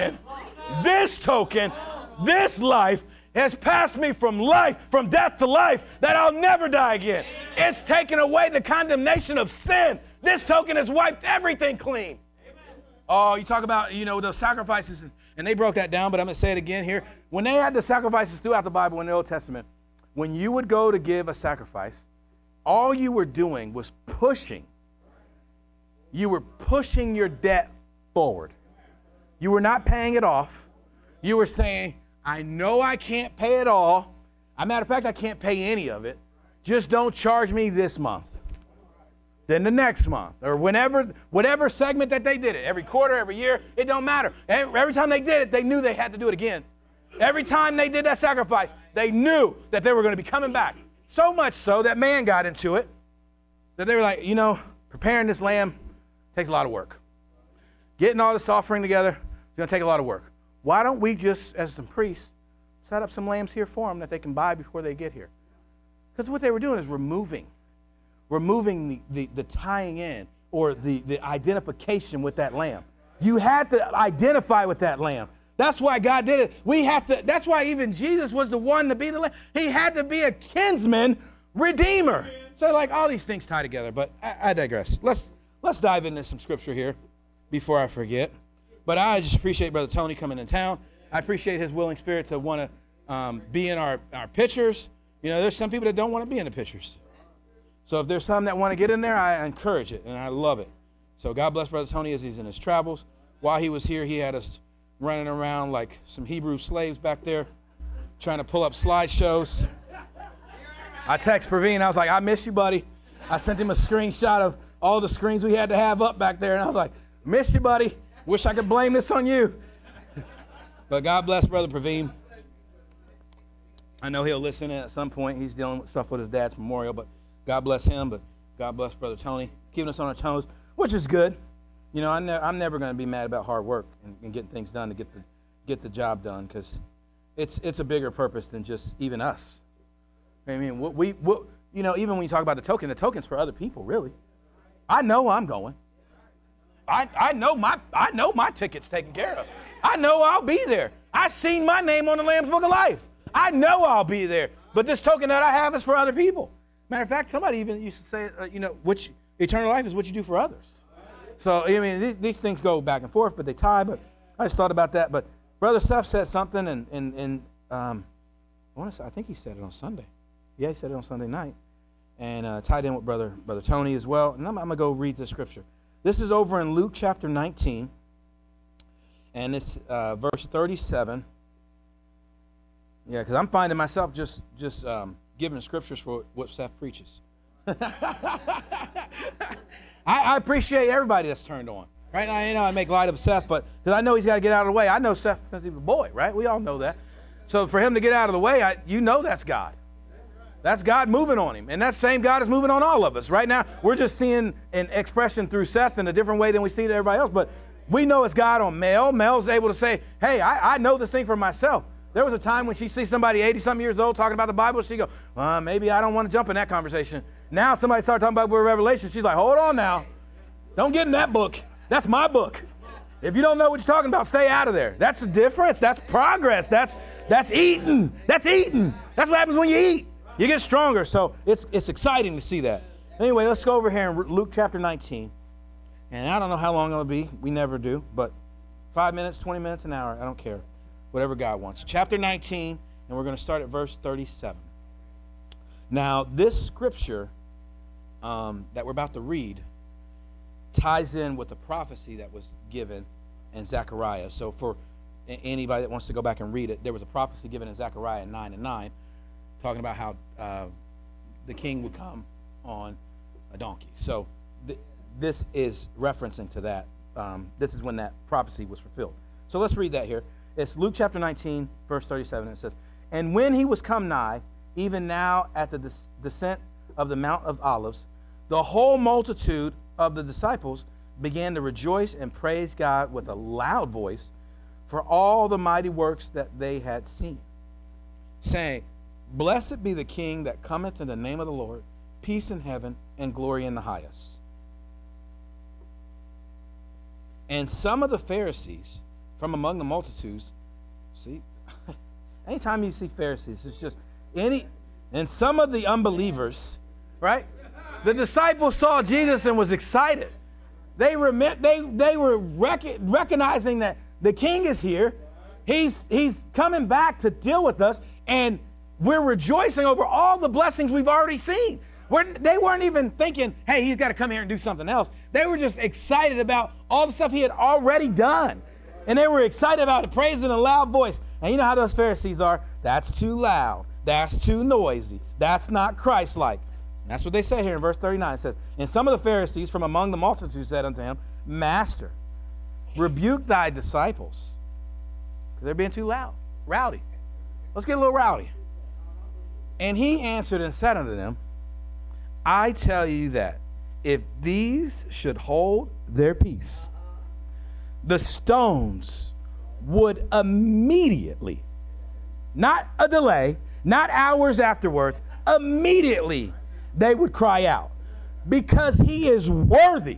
life has passed me from death to life, that I'll never die again. It's taken away the condemnation of sin. This token has wiped everything clean. Oh, you talk about, those sacrifices, and they broke that down, but I'm going to say it again here. When they had the sacrifices throughout the Bible in the Old Testament, when you would go to give a sacrifice, all you were doing was pushing. You were pushing your debt forward. You were not paying it off. You were saying, I know I can't pay it all. As a matter of fact, I can't pay any of it. Just don't charge me this month. Then the next month, or whatever segment that they did it, every quarter, every year, it don't matter. Every time they did it, they knew they had to do it again. Every time they did that sacrifice, they knew that they were going to be coming back. So much so that man got into it, that they were like, preparing this lamb takes a lot of work. Getting all this offering together is going to take a lot of work. Why don't we just, as some priests, set up some lambs here for them that they can buy before they get here? Because what they were doing is removing the tying in, or the identification with that lamb. You had to identify with that lamb. That's why God did it. That's why even Jesus was the one to be the lamb. He had to be a kinsman redeemer. So all these things tie together, but I digress. Let's dive into some scripture here before I forget. But I just appreciate Brother Tony coming in town. I appreciate his willing spirit to want to be in our pictures. There's some people that don't want to be in the pictures. So if there's some that want to get in there, I encourage it, and I love it. So God bless Brother Tony as he's in his travels. While he was here, he had us running around like some Hebrew slaves back there, trying to pull up slideshows. I text Praveen. I was like, I miss you, buddy. I sent him a screenshot of all the screens we had to have up back there, and I was like, miss you, buddy. Wish I could blame this on you. But God bless Brother Praveen. I know he'll listen in at some point. He's dealing with stuff with his dad's memorial, but God bless him. But God bless Brother Tony, keeping us on our toes, which is good. I'm never going to be mad about hard work and getting things done to get the job done, because it's a bigger purpose than just even us. I mean, even when you talk about the token's for other people, really. I know I'm going. I know my ticket's taken care of. I know I'll be there. I've seen my name on the Lamb's Book of Life. I know I'll be there. But this token that I have is for other people. Matter of fact, somebody even used to say, which eternal life is what you do for others. So, I mean, these things go back and forth, but they tie. But I just thought about that. But Brother Seth said something, and I think he said it on Sunday. Yeah, he said it on Sunday night. And tied in with Brother Tony as well. And I'm going to go read the scripture. This is over in Luke chapter 19. And it's verse 37. Yeah, because I'm finding myself just giving scriptures for what Seth preaches. I appreciate everybody that's turned on. Right now, I make light of Seth, but because I know he's got to get out of the way. I know Seth since he was a boy, right? We all know that. So for him to get out of the way, that's God. That's God moving on him. And that same God is moving on all of us. Right now, we're just seeing an expression through Seth in a different way than we see to everybody else. But we know it's God on Mel. Mel's able to say, hey, I know this thing for myself. There was a time when she sees somebody 80-something years old talking about the Bible, she go, maybe I don't want to jump in that conversation. Now somebody started talking about Revelation. She's like, hold on now. Don't get in that book. That's my book. If you don't know what you're talking about, stay out of there. That's the difference. That's progress. That's eating. That's eating. That's what happens when you eat. You get stronger. So it's exciting to see that. Anyway, let's go over here in Luke chapter 19. And I don't know how long it'll be. We never do. But 5 minutes, 20 minutes, an hour. I don't care. Whatever God wants. Chapter 19, and we're going to start at verse 37. Now, this scripture that we're about to read ties in with the prophecy that was given in Zechariah. So for anybody that wants to go back and read it, there was a prophecy given in Zechariah 9:9, talking about how the king would come on a donkey. So this is referencing to that. This is when that prophecy was fulfilled. So let's read that here. It's Luke chapter 19, verse 37. It says, and when he was come nigh, even now at the descent of the Mount of Olives, the whole multitude of the disciples began to rejoice and praise God with a loud voice for all the mighty works that they had seen, saying, blessed be the King that cometh in the name of the Lord, peace in heaven and glory in the highest. And some of the Pharisees from among the multitudes, see, anytime you see Pharisees, it's just and some of the unbelievers, right? The disciples saw Jesus and was excited. They were recognizing that the King is here. He's coming back to deal with us, and we're rejoicing over all the blessings we've already seen. They weren't even thinking, hey, he's got to come here and do something else. They were just excited about all the stuff he had already done. And they were excited about it, praising in a loud voice. And you know how those Pharisees are. That's too loud. That's too noisy. That's not Christ-like. And that's what they say here in verse 39. It says, and some of the Pharisees from among the multitude said unto him, Master, rebuke thy disciples, because they're being too loud, rowdy. Let's get a little rowdy. And he answered and said unto them, I tell you that if these should hold their peace, the stones would immediately, not a delay, not hours afterwards, immediately they would cry out, because he is worthy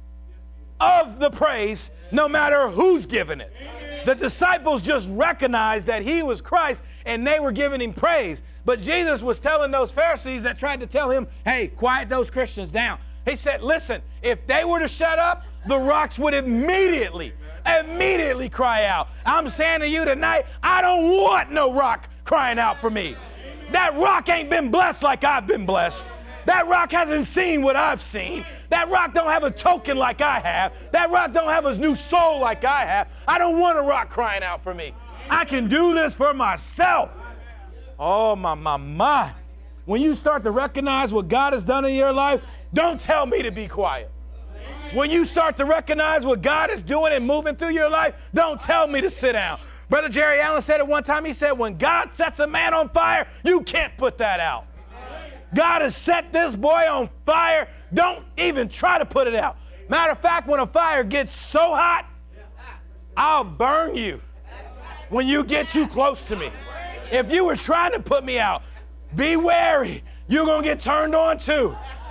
of the praise no matter who's giving it. The disciples just recognized that he was Christ and they were giving him praise. But Jesus was telling those Pharisees that tried to tell him, hey, quiet those Christians down. He said, listen, if they were to shut up, the rocks would immediately cry out. I'm saying to you tonight, I don't want no rock crying out for me. That rock ain't been blessed like I've been blessed. That rock hasn't seen what I've seen. That rock don't have a token like I have. That rock don't have a new soul like I have. I don't want a rock crying out for me. I can do this for myself. Oh, my. When you start to recognize what God has done in your life, don't tell me to be quiet. When you start to recognize what God is doing and moving through your life, don't tell me to sit down. Brother Jerry Allen said it one time. He said, when God sets a man on fire, you can't put that out. God has set this boy on fire. Don't even try to put it out. Matter of fact, when a fire gets so hot, I'll burn you when you get too close to me. If you were trying to put me out, be wary. You're going to get turned on too.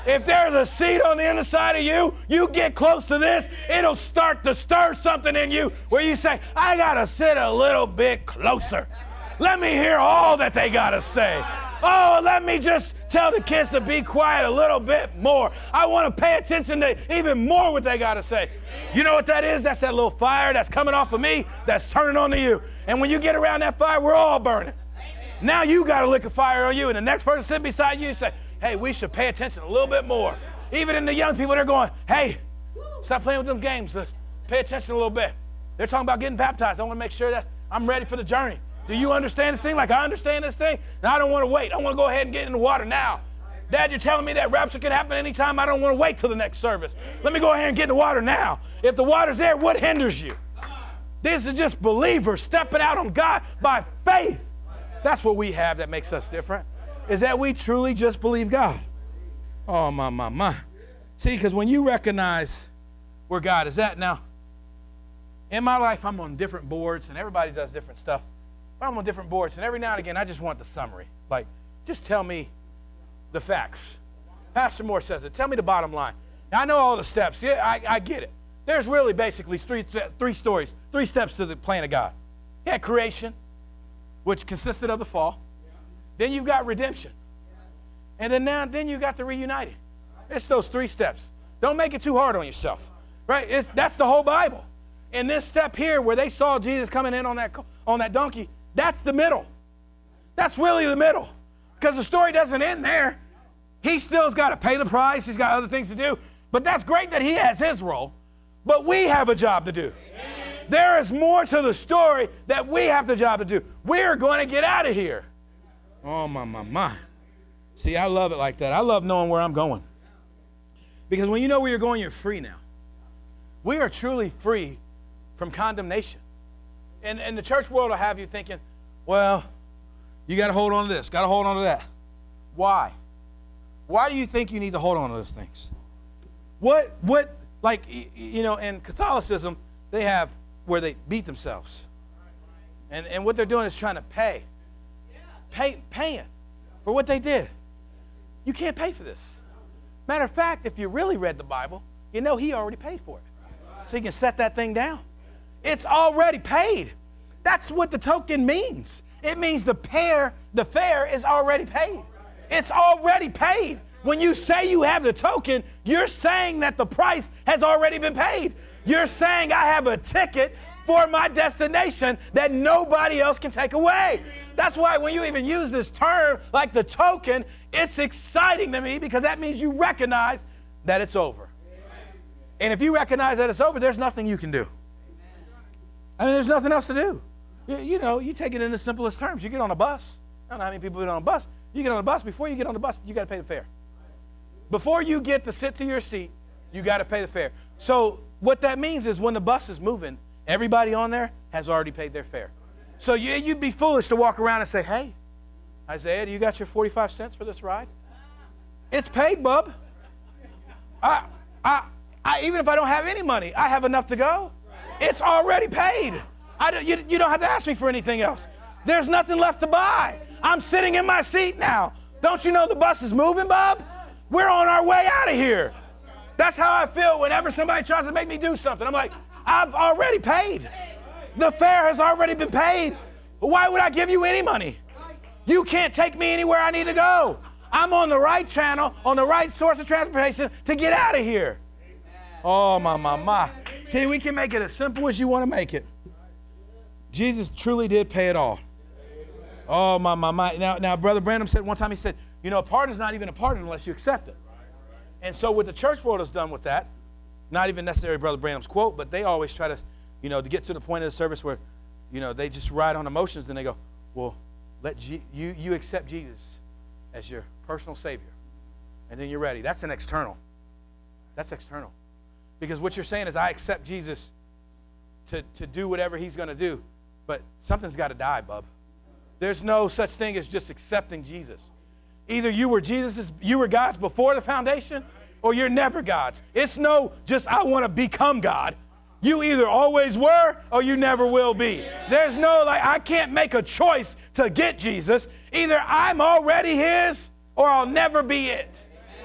If there's a seed on the inside of you, you get close to this, it'll start to stir something in you where you say, I got to sit a little bit closer. Let me hear all that they got to say. Oh, let me just tell the kids to be quiet a little bit more. I want to pay attention to even more what they got to say. You know what that is? That's that little fire that's coming off of me that's turning on to you. And when you get around that fire, we're all burning. Now you got a lick of fire on you, and the next person sitting beside you say, hey, we should pay attention a little bit more. Even in the young people, they're going, hey, stop playing with them games. Let's pay attention a little bit. They're talking about getting baptized. I want to make sure that I'm ready for the journey. Do you understand this thing like I understand this thing? Now, I don't want to wait. I want to go ahead and get in the water now. Dad, you're telling me that rapture can happen anytime. I don't want to wait till the next service. Let me go ahead and get in the water now. If the water's there, what hinders you? This is just believers stepping out on God by faith. That's what we have that makes us different, is that we truly just believe God. Oh, my. See, because when you recognize where God is at now, in my life, I'm on different boards, and everybody does different stuff. I'm on different boards, and every now and again, I just want the summary. Like, just tell me the facts. Pastor Moore says it. Tell me the bottom line. Now, I know all the steps. Yeah, I get it. There's really basically three stories, 3 steps to the plan of God. You had creation, which consisted of the fall. Then you've got redemption. And then you got the reuniting. It's those 3 steps. Don't make it too hard on yourself. Right? That's the whole Bible. And this step here where they saw Jesus coming in on that donkey, that's the middle. That's really the middle. Because the story doesn't end there. He still's got to pay the price. He's got other things to do. But that's great that he has his role. But we have a job to do. There is more to the story that we have the job to do. We're going to get out of here. Oh, my. See, I love it like that. I love knowing where I'm going. Because when you know where you're going, you're free now. We are truly free from condemnation. And the church world will have you thinking, well, you got to hold on to this, got to hold on to that. Why? Why do you think you need to hold on to those things? What, like, you know, in Catholicism, they have where they beat themselves. And what they're doing is trying to paying for what they did. You can't pay for this. Matter of fact, if you really read the Bible, you know he already paid for it. So you can set that thing down. It's already paid. That's what the token means. It means the fare is already paid. It's already paid. When you say you have the token, you're saying that the price has already been paid. You're saying I have a ticket for my destination that nobody else can take away. That's why when you even use this term, like the token, it's exciting to me because that means you recognize that it's over. And if you recognize that it's over, there's nothing you can do. I mean, there's nothing else to do. You know, you take it in the simplest terms. You get on a bus. I don't know how many people get on a bus. You get on a bus. Before you get on the bus, you got to pay the fare. Before you get to sit to your seat, you got to pay the fare. So what that means is when the bus is moving, everybody on there has already paid their fare. So you'd be foolish to walk around and say, hey, Isaiah, do you got your 45 cents for this ride? It's paid, bub. Even if I don't have any money, I have enough to go. It's already paid. You don't have to ask me for anything else. There's nothing left to buy. I'm sitting in my seat now. Don't you know the bus is moving, Bob? We're on our way out of here. That's how I feel whenever somebody tries to make me do something. I'm like, I've already paid. The fare has already been paid. Why would I give you any money? You can't take me anywhere I need to go. I'm on the right channel, on the right source of transportation to get out of here. Oh, my. See, we can make it as simple as you want to make it. Jesus truly did pay it all. Oh, my. Now, Brother Branham said one time, he said, you know, a pardon is not even a pardon unless you accept it. And so what the church world has done with that, not even necessarily Brother Branham's quote, but they always try to, you know, to get to the point of the service where, you know, they just ride on emotions and they go, well, you accept Jesus as your personal Savior. And then you're ready. That's an external. That's external. Because what you're saying is I accept Jesus to do whatever he's going to do. But something's got to die, bub. There's no such thing as just accepting Jesus. Either you were God's before the foundation, or you're never God's. It's no just I want to become God. You either always were or you never will be. There's no like I can't make a choice to get Jesus. Either I'm already his or I'll never be it.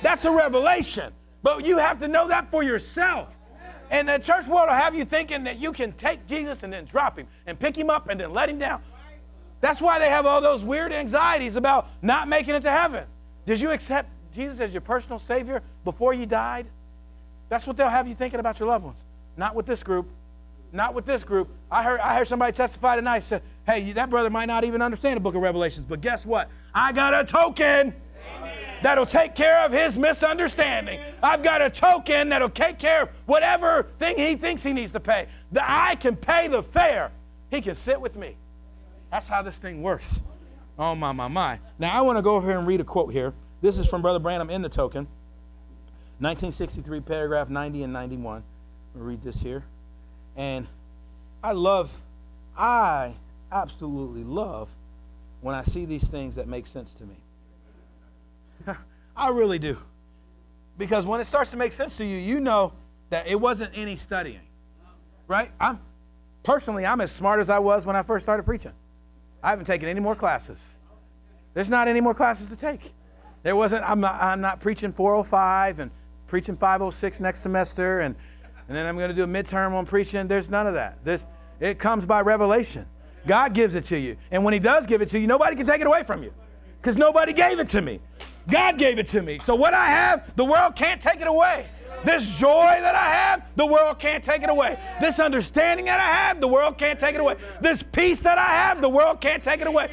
That's a revelation. But you have to know that for yourself. And the church world will have you thinking that you can take Jesus and then drop him and pick him up and then let him down. That's why they have all those weird anxieties about not making it to heaven. Did you accept Jesus as your personal Savior before you died? That's what they'll have you thinking about your loved ones. Not with this group. Not with this group. I heard somebody testify tonight. Said, hey, that brother might not even understand the book of Revelations, but guess what? I got a token that'll take care of his misunderstanding. I've got a token that'll take care of whatever thing he thinks he needs to pay. That I can pay the fare. He can sit with me. That's how this thing works. Oh, my. Now, I want to go over here and read a quote here. This is from Brother Branham in the token. 1963, paragraph 90 and 91. I'll read this here. And I absolutely love when I see these things that make sense to me. I really do. Because when it starts to make sense to you, you know that it wasn't any studying. Right? I'm as smart as I was when I first started preaching. I haven't taken any more classes. There's not any more classes to take. I'm not preaching 405 and preaching 506 next semester and then I'm going to do a midterm on preaching. There's none of that. It comes by revelation. God gives it to you. And when he does give it to you, nobody can take it away from you. Because nobody gave it to me. God gave it to me. So what I have, the world can't take it away. This joy that I have, the world can't take it away. This understanding that I have, the world can't take it away. This peace that I have, the world can't take it away.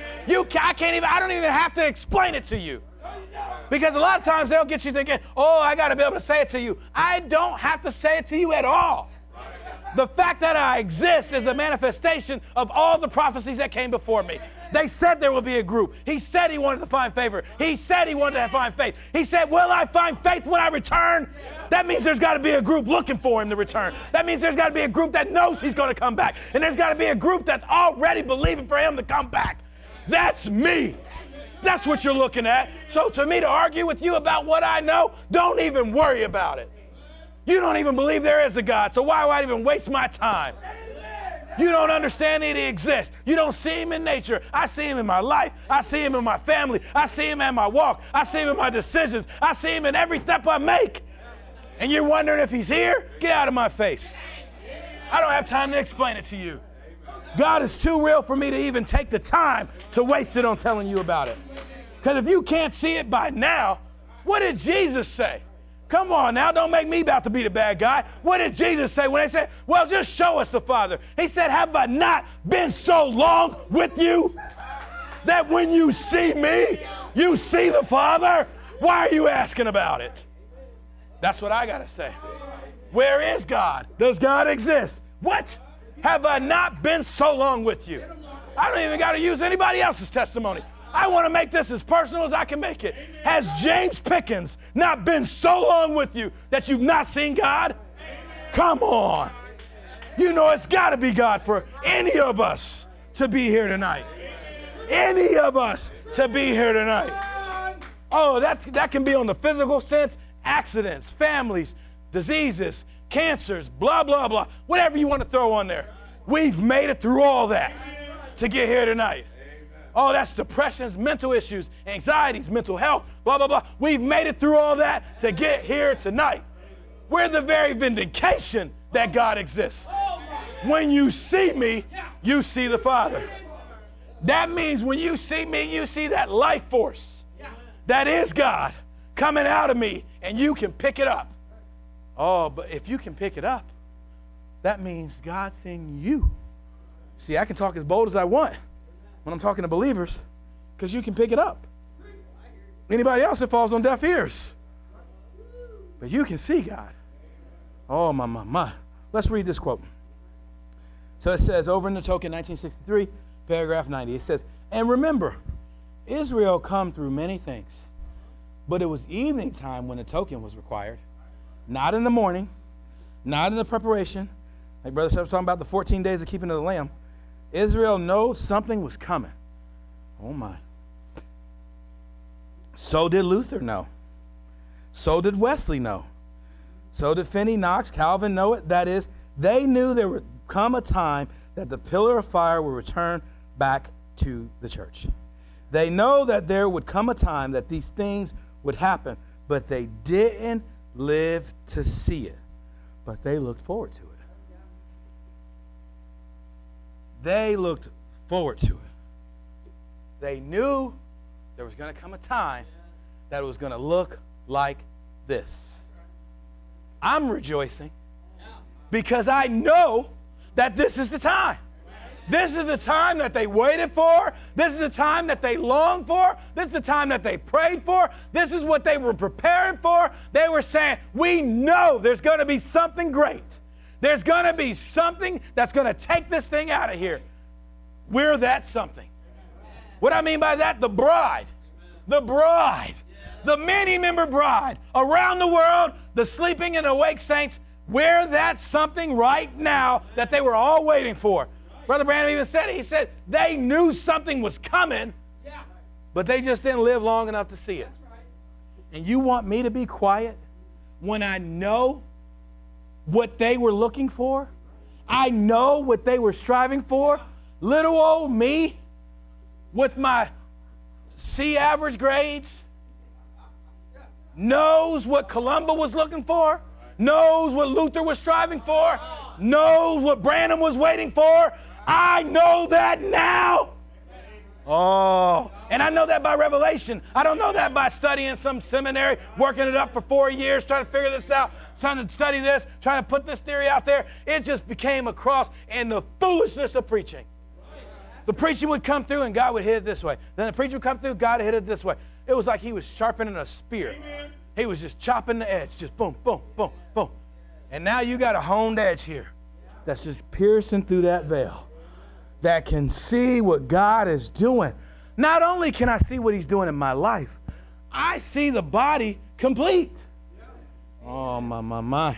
I don't even have to explain it to you. Because a lot of times they'll get you thinking, oh, I got to be able to say it to you. I don't have to say it to you at all. The fact that I exist is a manifestation of all the prophecies that came before me. They said there would be a group. He said he wanted to find favor. He said he wanted to find faith. He said, will I find faith when I return? That means there's got to be a group looking for him to return. That means there's got to be a group that knows he's going to come back. And there's got to be a group that's already believing for him to come back. That's me. That's what you're looking at. So to me, to argue with you about what I know, don't even worry about it. You don't even believe there is a God, so why would I even waste my time? You don't understand that he exists. You don't see him in nature. I see him in my life. I see him in my family. I see him in my walk. I see him in my decisions. I see him in every step I make. And you're wondering if he's here? Get out of my face. I don't have time to explain it to you. God is too real for me to even take the time to waste it on telling you about it. Because if you can't see it by now, what did Jesus say? Come on now, don't make me about to be the bad guy. What did Jesus say when they said, well, just show us the Father? He said, have I not been so long with you that when you see me, you see the Father? Why are you asking about it? That's what I got to say. Where is God? Does God exist? What? Have I not been so long with you? I don't even got to use anybody else's testimony. I want to make this as personal as I can make it. Has James Pickens not been so long with you that you've not seen God? Come on. You know it's got to be God for any of us to be here tonight. Any of us to be here tonight. Oh, that can be on the physical sense, accidents, families, diseases, cancers, blah, blah, blah, whatever you want to throw on there. We've made it through all that to get here tonight. Oh, that's depressions, mental issues, anxieties, mental health, blah, blah, blah. We've made it through all that to get here tonight. We're the very vindication that God exists. When you see me, you see the Father. That means when you see me, you see that life force that is God coming out of me, and you can pick it up. Oh, but if you can pick it up, that means God's in you. See, I can talk as bold as I want when I'm talking to believers because you can pick it up. Anybody else, it falls on deaf ears. But you can see God. Oh, my. Let's read this quote. So it says over in the token, 1963, paragraph 90, it says, and remember, Israel come through many things, but it was evening time when the token was required. Not in the morning, not in the preparation. Like Brother Shep was talking about the 14 days of keeping of the lamb. Israel knows something was coming. Oh my. So did Luther know. So did Wesley know. So did Finney, Knox, Calvin know it. That is, they knew there would come a time that the pillar of fire would return back to the church. They know that there would come a time that these things would happen but they didn't live to see it. But they looked forward to it. They looked forward to it. They knew there was going to come a time that it was going to look like this. I'm rejoicing because I know that this is the time. This is the time that they waited for. This is the time that they longed for. This is the time that they prayed for. This is what they were preparing for. They were saying, we know there's going to be something great. There's going to be something that's going to take this thing out of here. We're that something. What I mean by that, the bride. The bride. The many-member bride. Around the world, the sleeping and awake saints, we're that something right now that they were all waiting for. Brother Branham even said it. He said they knew something was coming, but they just didn't live long enough to see it. And you want me to be quiet when I know what they were looking for? I know what they were striving for. Little old me with my C average grades knows what Columba was looking for, knows what Luther was striving for, knows what Branham was waiting for. I know that now. Oh, and I know that by revelation. I don't know that by studying some seminary, working it up for 4 years, trying to figure this out, trying to study this, trying to put this theory out there. It just became across in the foolishness of preaching. The preaching would come through and God would hit it this way. Then the preacher would come through, God would hit it this way. It was like he was sharpening a spear. Amen. He was just chopping the edge, just boom, boom, boom, boom. And now you got a honed edge here that's just piercing through that veil that can see what God is doing. Not only can I see what he's doing in my life, I see the body complete. Oh, my.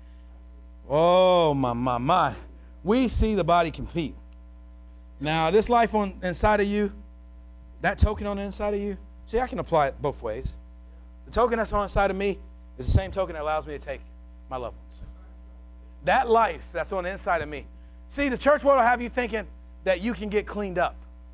Oh, my. We see the body complete. Now, this life on inside of you, that token on the inside of you, see, I can apply it both ways. The token that's on the inside of me is the same token that allows me to take my loved ones. That life that's on the inside of me. See, the church world will have you thinking that you can get cleaned up.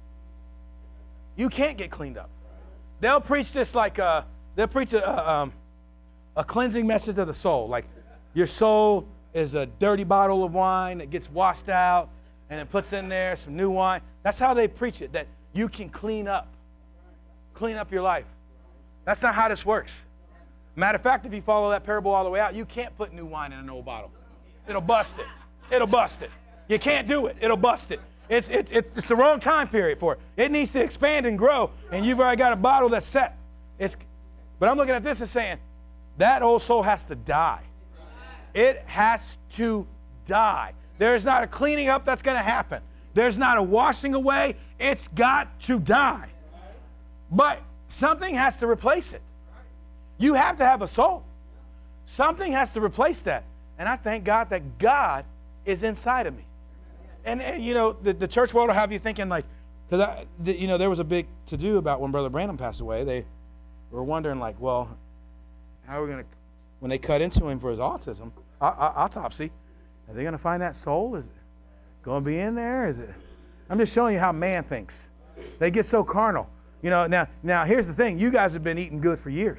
You can't get cleaned up. They'll preach this like they'll preach a cleansing message of the soul. Like your soul is a dirty bottle of wine that gets washed out and it puts in there some new wine. That's how they preach it, that you can clean up your life. That's not how this works. Matter of fact, if you follow that parable all the way out, you can't put new wine in an old bottle. It'll bust it. It'll bust it. You can't do it. It'll bust it. It's the wrong time period for it. It needs to expand and grow, and you've already got a bottle that's set. But I'm looking at this and saying, that old soul has to die. It has to die. There's not a cleaning up that's going to happen. There's not a washing away. It's got to die. But something has to replace it. You have to have a soul. Something has to replace that. And I thank God that God is inside of me. And you know, the church world will have you thinking like, because there was a big to-do about when Brother Branham passed away. They were wondering like, well, how are we going to, when they cut into him for his autism, autopsy, are they going to find that soul? Is it going to be in there? Is it? I'm just showing you how man thinks. They get so carnal. You know, now here's the thing. You guys have been eating good for years.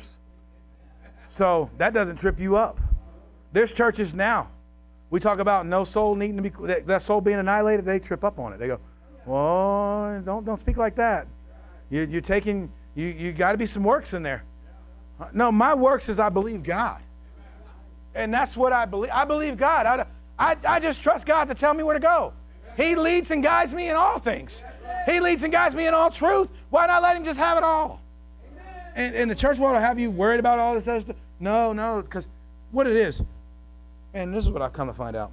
So that doesn't trip you up. There's churches now. We talk about no soul needing to be, that soul being annihilated, they trip up on it. They go, well, don't speak like that. You're taking, you got to be some works in there. No, my works is I believe God. And that's what I believe. I believe God. I just trust God to tell me where to go. He leads and guides me in all things. He leads and guides me in all truth. Why not let him just have it all? And the church world will have you worried about all this other stuff. No, because what it is, and this is what I've come to find out.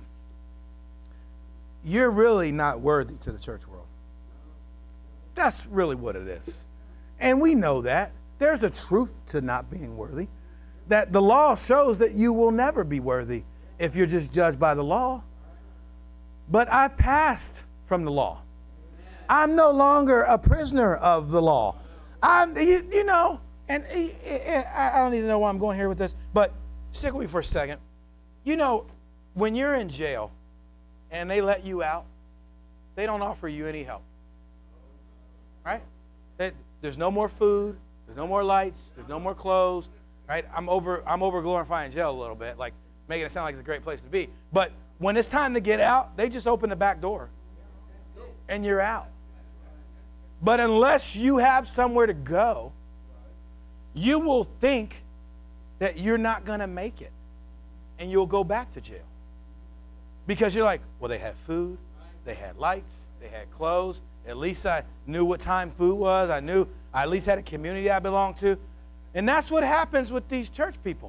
You're really not worthy to the church world. That's really what it is. And we know that. There's a truth to not being worthy. That the law shows that you will never be worthy if you're just judged by the law. But I passed from the law. I'm no longer a prisoner of the law. And I don't even know why I'm going here with this, but stick with me for a second. You know, when you're in jail and they let you out, they don't offer you any help. Right? There's no more food. There's no more lights. There's no more clothes. right? I'm over glorifying jail a little bit, like making it sound like it's a great place to be. But when it's time to get out, they just open the back door, and you're out. But unless you have somewhere to go, you will think that you're not going to make it, and you'll go back to jail. Because you're like, well, they had food, they had lights, they had clothes. At least I knew what time food was. I knew I at least had a community I belonged to. And that's what happens with these church people.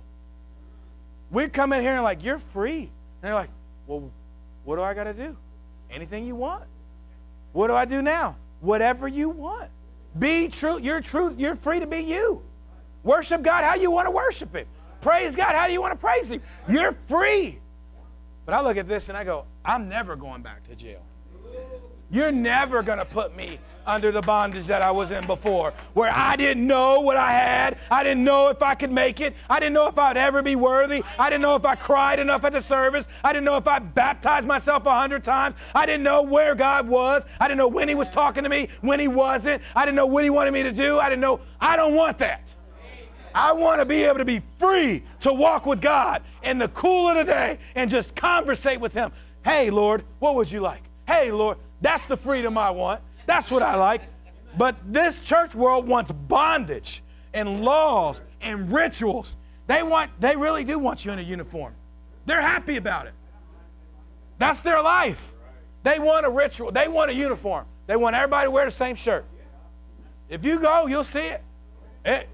We come in here and like, you're free. And they're like, well, what do I got to do? Anything you want. What do I do now? Whatever you want. Be true. You're true. You're free to be you. Worship God how you want to worship Him. Praise God how you want to praise Him. You're free. But I look at this and I go, I'm never going back to jail. You're never going to put me under the bondage that I was in before, where I didn't know what I had. I didn't know if I could make it. I didn't know if I'd ever be worthy. I didn't know if I cried enough at the service. I didn't know if I baptized myself 100 times. I didn't know where God was. I didn't know when He was talking to me, when He wasn't. I didn't know what He wanted me to do. I didn't know. I don't want that. I want to be able to be free to walk with God in the cool of the day and just conversate with Him. Hey, Lord, what would you like? Hey, Lord, that's the freedom I want. That's what I like. But this church world wants bondage and laws and rituals. They really do want you in a uniform. They're happy about it. That's their life. They want a ritual. They want a uniform. They want everybody to wear the same shirt. If you go, you'll see it.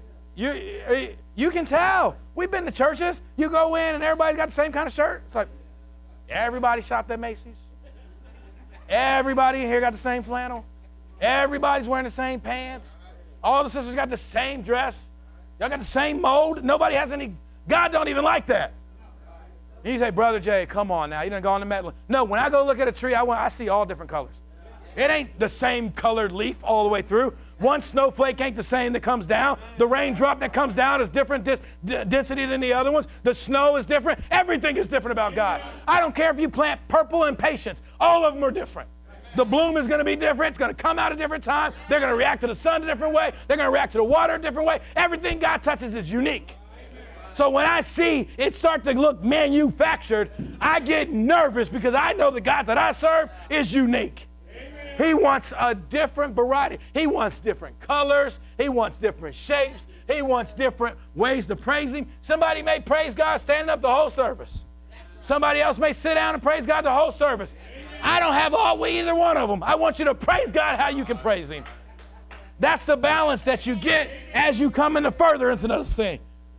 You can tell. We've been to churches. You go in and everybody's got the same kind of shirt. It's like, everybody shopped at Macy's. Everybody in here got the same flannel. Everybody's wearing the same pants. All the sisters got the same dress. Y'all got the same mold. Nobody has any. God don't even like that. And you say, Brother Jay, come on now. You done gone to meddling. No, when I go look at a tree, I see all different colors. It ain't the same colored leaf all the way through. One snowflake ain't the same that comes down. The raindrop that comes down is different density than the other ones. The snow is different. Everything is different about God. I don't care if you plant purple and patience. All of them are different. The bloom is going to be different. It's going to come out at a different time. They're going to react to the sun a different way. They're going to react to the water a different way. Everything God touches is unique. So when I see it start to look manufactured, I get nervous because I know the God that I serve is unique. He wants a different variety. He wants different colors. He wants different shapes. He wants different ways to praise Him. Somebody may praise God standing up the whole service. Somebody else may sit down and praise God the whole service. I don't have either one of them. I want you to praise God how you can praise Him. That's the balance that you get as you come into further into this thing.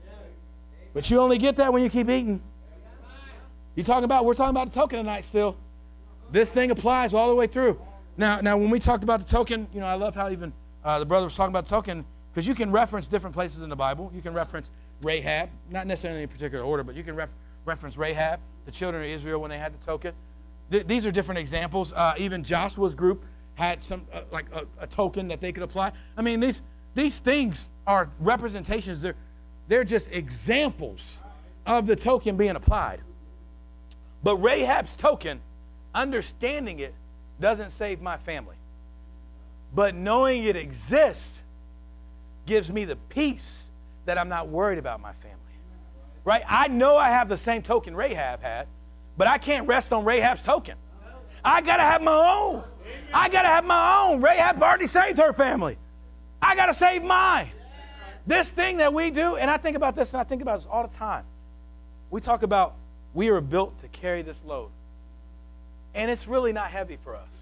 But you only get that when you keep eating. We're talking about the token tonight still. This thing applies all the way through. Now, when we talked about the token, I love how even the brother was talking about the token, because you can reference different places in the Bible. You can reference Rahab, not necessarily in a particular order, but you can reference Rahab, the children of Israel when they had the token. These are different examples. Even Joshua's group had some like a token that they could apply. I mean, these things are representations. They're just examples of the token being applied. But Rahab's token, understanding it, doesn't save my family. But knowing it exists gives me the peace that I'm not worried about my family. Right? I know I have the same token Rahab had, but I can't rest on Rahab's token. I got to have my own. I got to have my own. Rahab already saved her family. I got to save mine. This thing that we do, and I think about this, and I think about this all the time. We talk about we are built to carry this load. And it's really not heavy for us.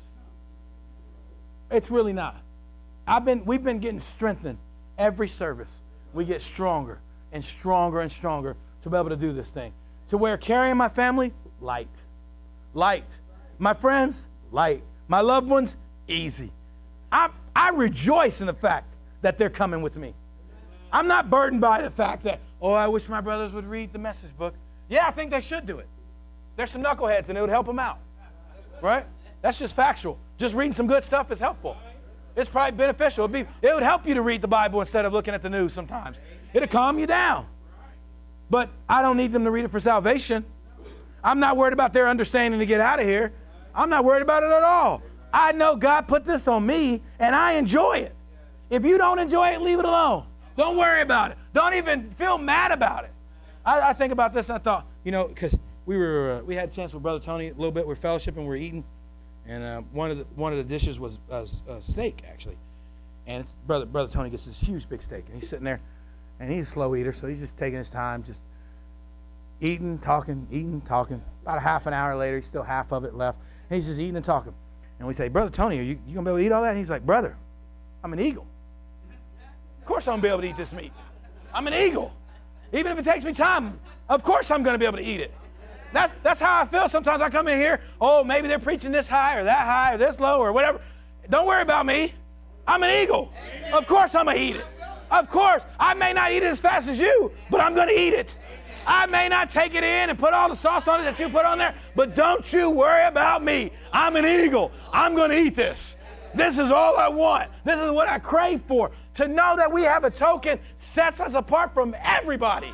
It's really not. We've been getting strengthened every service. We get stronger and stronger and stronger to be able to do this thing. To where carrying my family, light. Light. My friends, light. My loved ones, easy. I rejoice in the fact that they're coming with me. I'm not burdened by the fact that, I wish my brothers would read the message book. Yeah, I think they should do it. There's some knuckleheads and it would help them out. Right? That's just factual. Just reading some good stuff is helpful. It's probably beneficial. It would help you to read the Bible instead of looking at the news sometimes. It'll calm you down. But I don't need them to read it for salvation. I'm not worried about their understanding to get out of here. I'm not worried about it at all. I know God put this on me, and I enjoy it. If you don't enjoy it, leave it alone. Don't worry about it. Don't even feel mad about it. I think about this and I thought, because we had a chance with Brother Tony a little bit. We're fellowshipping, we're eating, and one of the dishes was a steak actually, and Brother Tony gets this huge big steak, and he's sitting there, and he's a slow eater, so he's just taking his time, just eating, talking. About a half an hour later, he's still half of it left, and he's just eating and talking, and we say, Brother Tony, are you gonna be able to eat all that? And he's like, brother, I'm an eagle. Of course I'm gonna be able to eat this meat. I'm an eagle. Even if it takes me time, of course I'm going to be able to eat it. That's how I feel sometimes. I come in here, maybe they're preaching this high or that high or this low or whatever. Don't worry about me. I'm an eagle. Of course I'm going to eat it. Of course. I may not eat it as fast as you, but I'm going to eat it. I may not take it in and put all the sauce on it that you put on there, but don't you worry about me. I'm an eagle. I'm going to eat this. This is all I want. This is what I crave for. To know that we have a token sets us apart from everybody.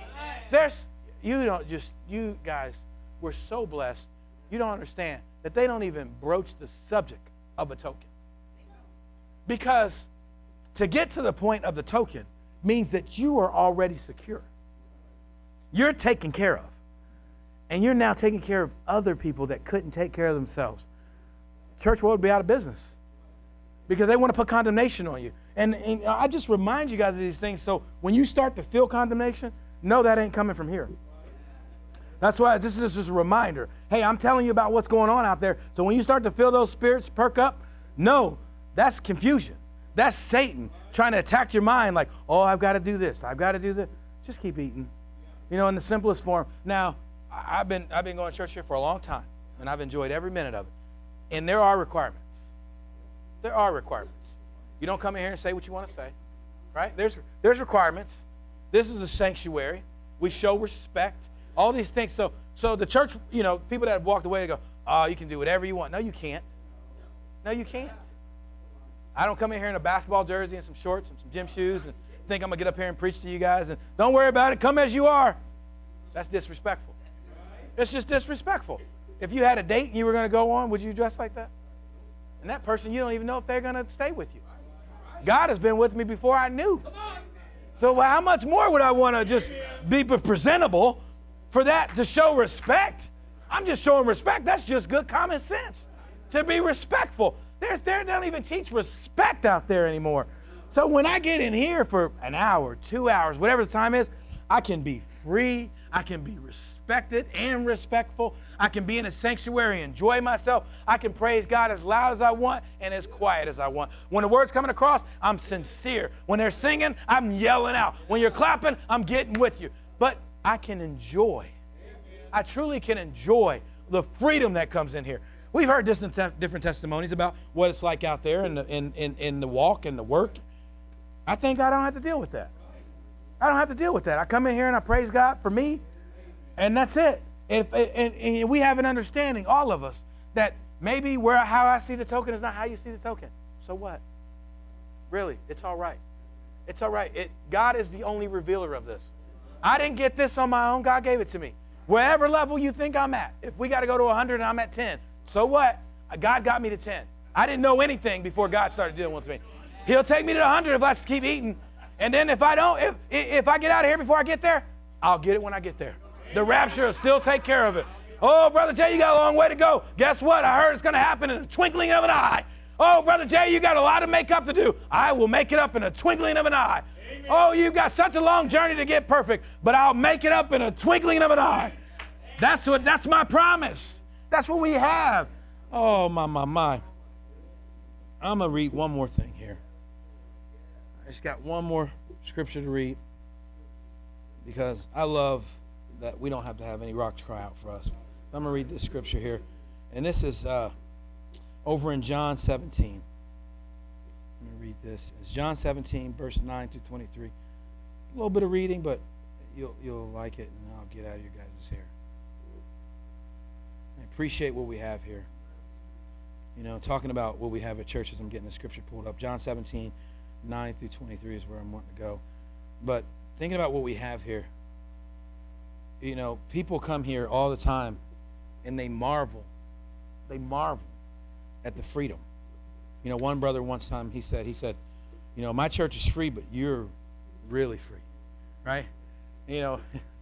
You guys, we're so blessed. You don't understand that they don't even broach the subject of a token. Because to get to the point of the token means that you are already secure. You're taken care of. And you're now taking care of other people that couldn't take care of themselves. Church world would be out of business. Because they want to put condemnation on you. And I just remind you guys of these things, so when you start to feel condemnation, know that ain't coming from here. That's why this is just a reminder. Hey, I'm telling you about what's going on out there, so when you start to feel those spirits perk up, no, that's confusion. That's Satan trying to attack your mind like, I've got to do this, I've got to do this. Just keep eating. In the simplest form. Now, I've been going to church here for a long time, and I've enjoyed every minute of it. And there are requirements. There are requirements. You don't come in here and say what you want to say, right? There's requirements. This is a sanctuary. We show respect. All these things. So the church, people that have walked away, they go, you can do whatever you want. No, you can't. No, you can't. I don't come in here in a basketball jersey and some shorts and some gym shoes and think I'm going to get up here and preach to you guys. And don't worry about it. Come as you are. That's disrespectful. It's just disrespectful. If you had a date and you were going to go on, would you dress like that? And that person, you don't even know if they're going to stay with you. God has been with me before I knew. So how much more would I want to just be presentable for that to show respect? I'm just showing respect. That's just good common sense. To be respectful. They don't even teach respect out there anymore. So when I get in here for an hour, 2 hours, whatever the time is, I can be free. I can be respected and respectful. I can be in a sanctuary and enjoy myself. I can praise God as loud as I want and as quiet as I want. When the word's coming across, I'm sincere. When they're singing, I'm yelling out. When you're clapping, I'm getting with you. But I can enjoy. I truly can enjoy the freedom that comes in here. We've heard different testimonies about what it's like out there in the walk and the work. I think I don't have to deal with that. I don't have to deal with that. I come in here and I praise God for me, and that's it. And we have an understanding, all of us, that maybe how I see the token is not how you see the token. So what? Really, it's all right. It's all right. God is the only revealer of this. I didn't get this on my own. God gave it to me. Wherever level you think I'm at. If we got to go to 100 and I'm at 10, so what? God got me to 10. I didn't know anything before God started dealing with me. He'll take me to 100 if I keep eating. And then if I don't, if I get out of here before I get there, I'll get it when I get there. The rapture will still take care of it. Oh, Brother Jay, you got a long way to go. Guess what? I heard it's going to happen in a twinkling of an eye. Oh, Brother Jay, you got a lot of makeup to do. I will make it up in a twinkling of an eye. Amen. Oh, you've got such a long journey to get perfect, but I'll make it up in a twinkling of an eye. That's my promise. That's what we have. Oh, my. I'm going to read one more thing here. I just got one more scripture to read because I love that we don't have to have any rocks cry out for us. I'm going to read this scripture here. And this is over in John 17. Let me read this. It's John 17, verse 9 through 23. A little bit of reading, but you'll like it, and I'll get out of your guys' hair. I appreciate what we have here. Talking about what we have at church as I'm getting the scripture pulled up. John 17, 9 through 23 is where I'm wanting to go. But thinking about what we have here, people come here all the time and they marvel. They marvel at the freedom. One brother one time he said, my church is free, but you're really free, right? You know,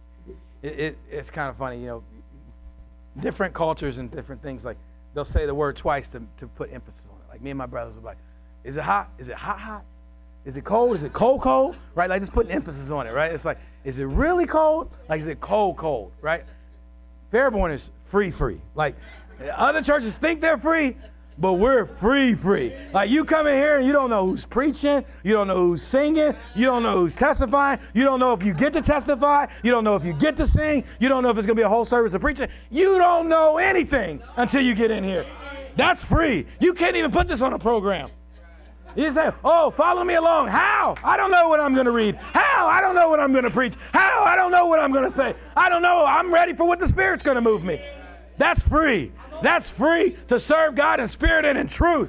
it's kind of funny, you know, different cultures and different things, like they'll say the word twice to put emphasis on it. Like me and my brothers would be like, is it hot? Is it hot, hot? Is it cold? Is it cold, cold? Right? Like just putting emphasis on it, right? It's like, is it really cold? Like, is it cold, cold? Right? Fairborn is free, free. Like, other churches think they're free, but we're free, free. Like, you come in here and you don't know who's preaching, you don't know who's singing, you don't know who's testifying, you don't know if you get to testify, you don't know if you get to sing, you don't know if it's going to be a whole service of preaching. You don't know anything until you get in here. That's free. You can't even put this on a program. You say, oh, follow me along. How? I don't know what I'm going to read. How? I don't know what I'm going to preach. How? I don't know what I'm going to say. I don't know. I'm ready for what the Spirit's going to move me. That's free. That's free to serve God in spirit and in truth.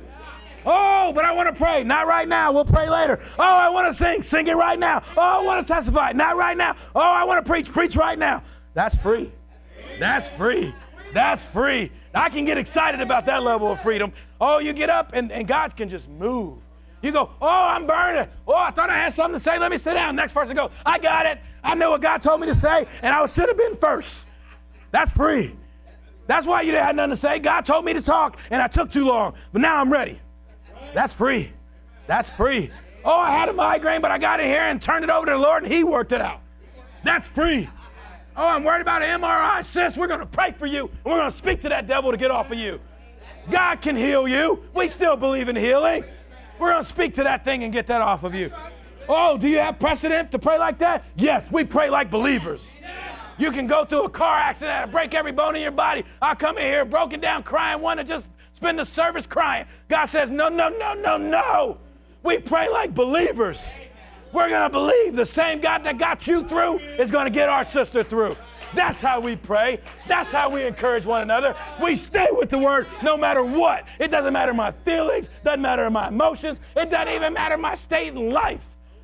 Oh, but I want to pray. Not right now. We'll pray later. Oh, I want to sing. Sing it right now. Oh, I want to testify. Not right now. Oh, I want to preach. Preach right now. That's free. That's free. That's free. I can get excited about that level of freedom. Oh, you get up and God can just move. You go, oh, I'm burning. Oh, I thought I had something to say. Let me sit down. Next person goes, I got it. I know what God told me to say, and I should have been first. That's free. That's why you didn't have nothing to say. God told me to talk, and I took too long, but now I'm ready. That's free. That's free. Oh, I had a migraine, but I got in here and turned it over to the Lord, and He worked it out. That's free. Oh, I'm worried about an MRI. Sis, we're going to pray for you, and we're going to speak to that devil to get off of you. God can heal you. We still believe in healing. We're going to speak to that thing and get that off of you. Oh, do you have precedent to pray like that? Yes, we pray like believers. You can go through a car accident and break every bone in your body. I'll come in here broken down, crying, want to just spend the service crying. God says, no, no, no, no, no. We pray like believers. We're going to believe the same God that got you through is going to get our sister through. That's how we pray. That's how we encourage one another. We stay with the word no matter what. It doesn't matter my feelings. Doesn't matter my emotions. It doesn't even matter my state in life.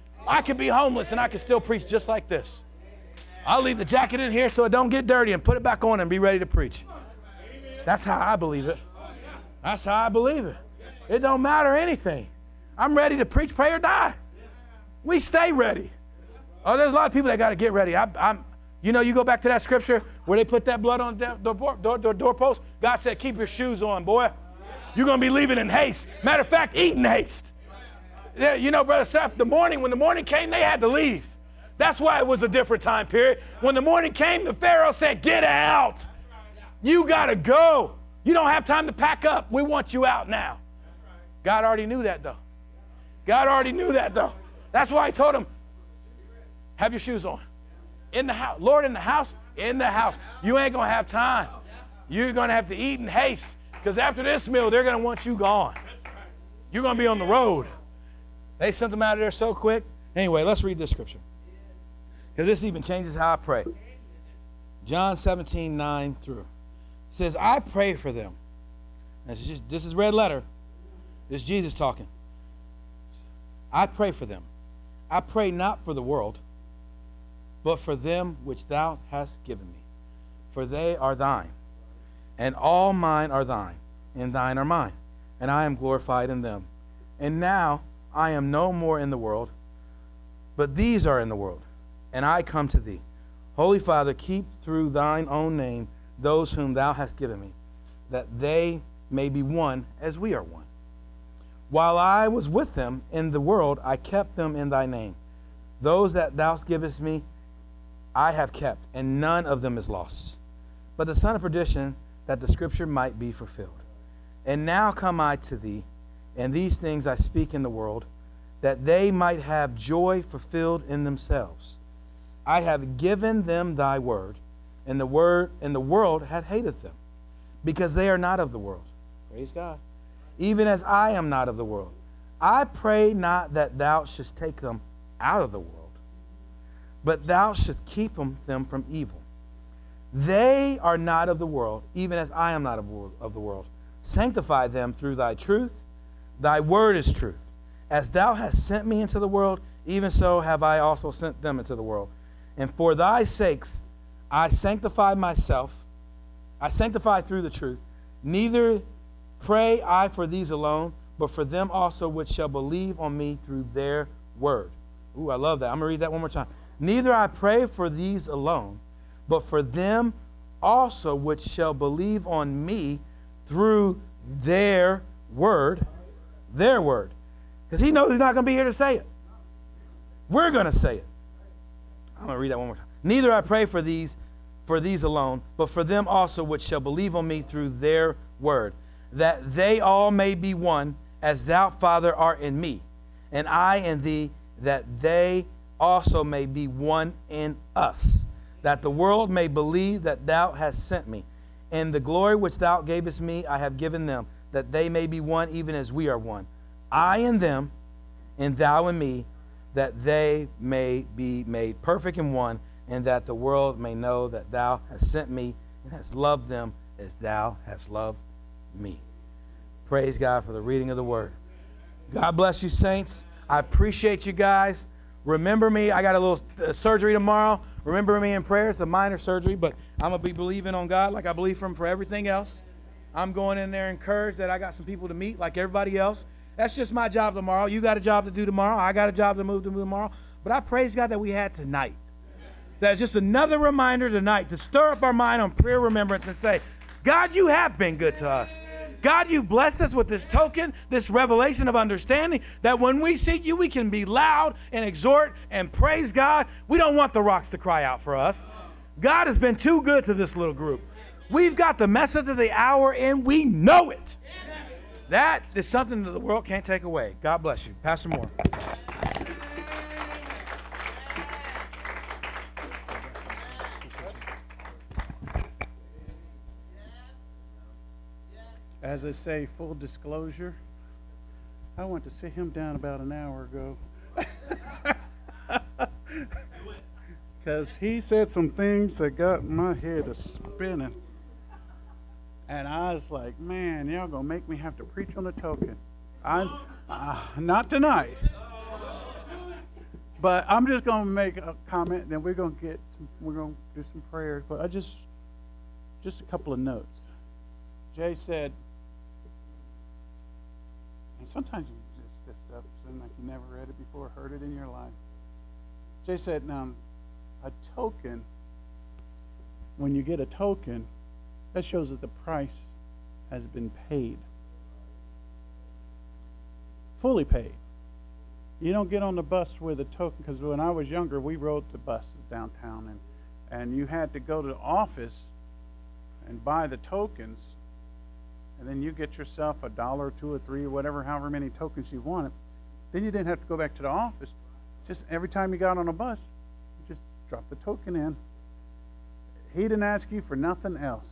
I could be homeless and I could still preach just like this. I'll leave the jacket in here so it don't get dirty and put it back on and be ready to preach. That's how I believe it. That's how I believe it. It don't matter anything. I'm ready to preach, pray, or die. We stay ready. Oh, there's a lot of people that got to get ready. You know, you go back to that scripture where they put that blood on the doorpost. God said, keep your shoes on, boy. You're going to be leaving in haste. Matter of fact, eat in haste. You know, Brother Seth, when the morning came, they had to leave. That's why it was a different time period. When the morning came, the Pharaoh said, get out. You got to go. You don't have time to pack up. We want you out now. God already knew that, though. God already knew that, though. That's why He told him, have your shoes on. In the house. Lord, in the house? In the house. You ain't going to have time. You're going to have to eat in haste, because after this meal, they're going to want you gone. You're going to be on the road. They sent them out of there so quick. Anyway, let's read this scripture, because this even changes how I pray. John 17:9 through. It says, I pray for them. This is red letter. This is Jesus talking. I pray for them. I pray not for the world, but for them which thou hast given me. For they are thine, and all mine are thine, and thine are mine, and I am glorified in them. And now I am no more in the world, but these are in the world, and I come to thee. Holy Father, keep through thine own name those whom thou hast given me, that they may be one as we are one. While I was with them in the world, I kept them in thy name. Those that thou givest me, I have kept, and none of them is lost, but the son of perdition, that the scripture might be fulfilled. And now come I to thee, and these things I speak in the world, that they might have joy fulfilled in themselves. I have given them thy word, and the world hath hated them, because they are not of the world. Praise God. Even as I am not of the world. I pray not that thou shouldst take them out of the world, but thou shouldst keep them from evil. They are not of the world, even as I am not of the world. Sanctify them through thy truth. Thy word is truth. As thou hast sent me into the world, even so have I also sent them into the world. And for thy sakes I sanctify myself. I sanctify through the truth. Neither pray I for these alone, but for them also which shall believe on me through their word. Ooh, I love that. I'm going to read that one more time. Neither I pray for these alone, but for them also which shall believe on me through their word. Their word. Because he knows he's not going to be here to say it. We're going to say it. I'm going to read that one more time. Neither I pray for these alone, but for them also which shall believe on me through their word, that they all may be one, as thou, Father, art in me, and I in thee, that they also may be one in us, that the world may believe that thou hast sent me. And the glory which thou gavest me I have given them, that they may be one even as we are one. I in them, and thou in me, that they may be made perfect in one, and that the world may know that thou hast sent me and hast loved them as thou hast loved me. Praise God for the reading of the word. God bless you, saints. I appreciate you guys. Remember me. I got a little surgery tomorrow. Remember me in prayer. It's a minor surgery, but I'm going to be believing on God like I believe for everything else. I'm going in there encouraged that I got some people to meet like everybody else. That's just my job tomorrow. You got a job to do tomorrow. I got a job to move tomorrow. But I praise God that we had tonight. That's just another reminder tonight to stir up our mind on prayer remembrance and say, God, you have been good to us. God, you blessed us with this token, this revelation of understanding, that when we see you, we can be loud and exhort and praise God. We don't want the rocks to cry out for us. God has been too good to this little group. We've got the message of the hour, and we know it. That is something that the world can't take away. God bless you. Pastor Moore. As I say, full disclosure, I went to sit him down about an hour ago. Because he said some things that got my head a spinning. And I was like, man, y'all going to make me have to preach on the token. Not tonight. But I'm just going to make a comment, and then we're going to do some prayers. But just a couple of notes. Jay said, and sometimes this stuff seems like you never read it before, heard it in your life. Jay said, now, a token, when you get a token, that shows that the price has been paid. Fully paid. You don't get on the bus with a token, because when I was younger, we rode the buses downtown, and you had to go to the office and buy the tokens, and then you get yourself $1 or $2 or $3 or whatever, however many tokens you wanted. Then you didn't have to go back to the office. Just every time you got on a bus, you just drop the token in. He didn't ask you for nothing else.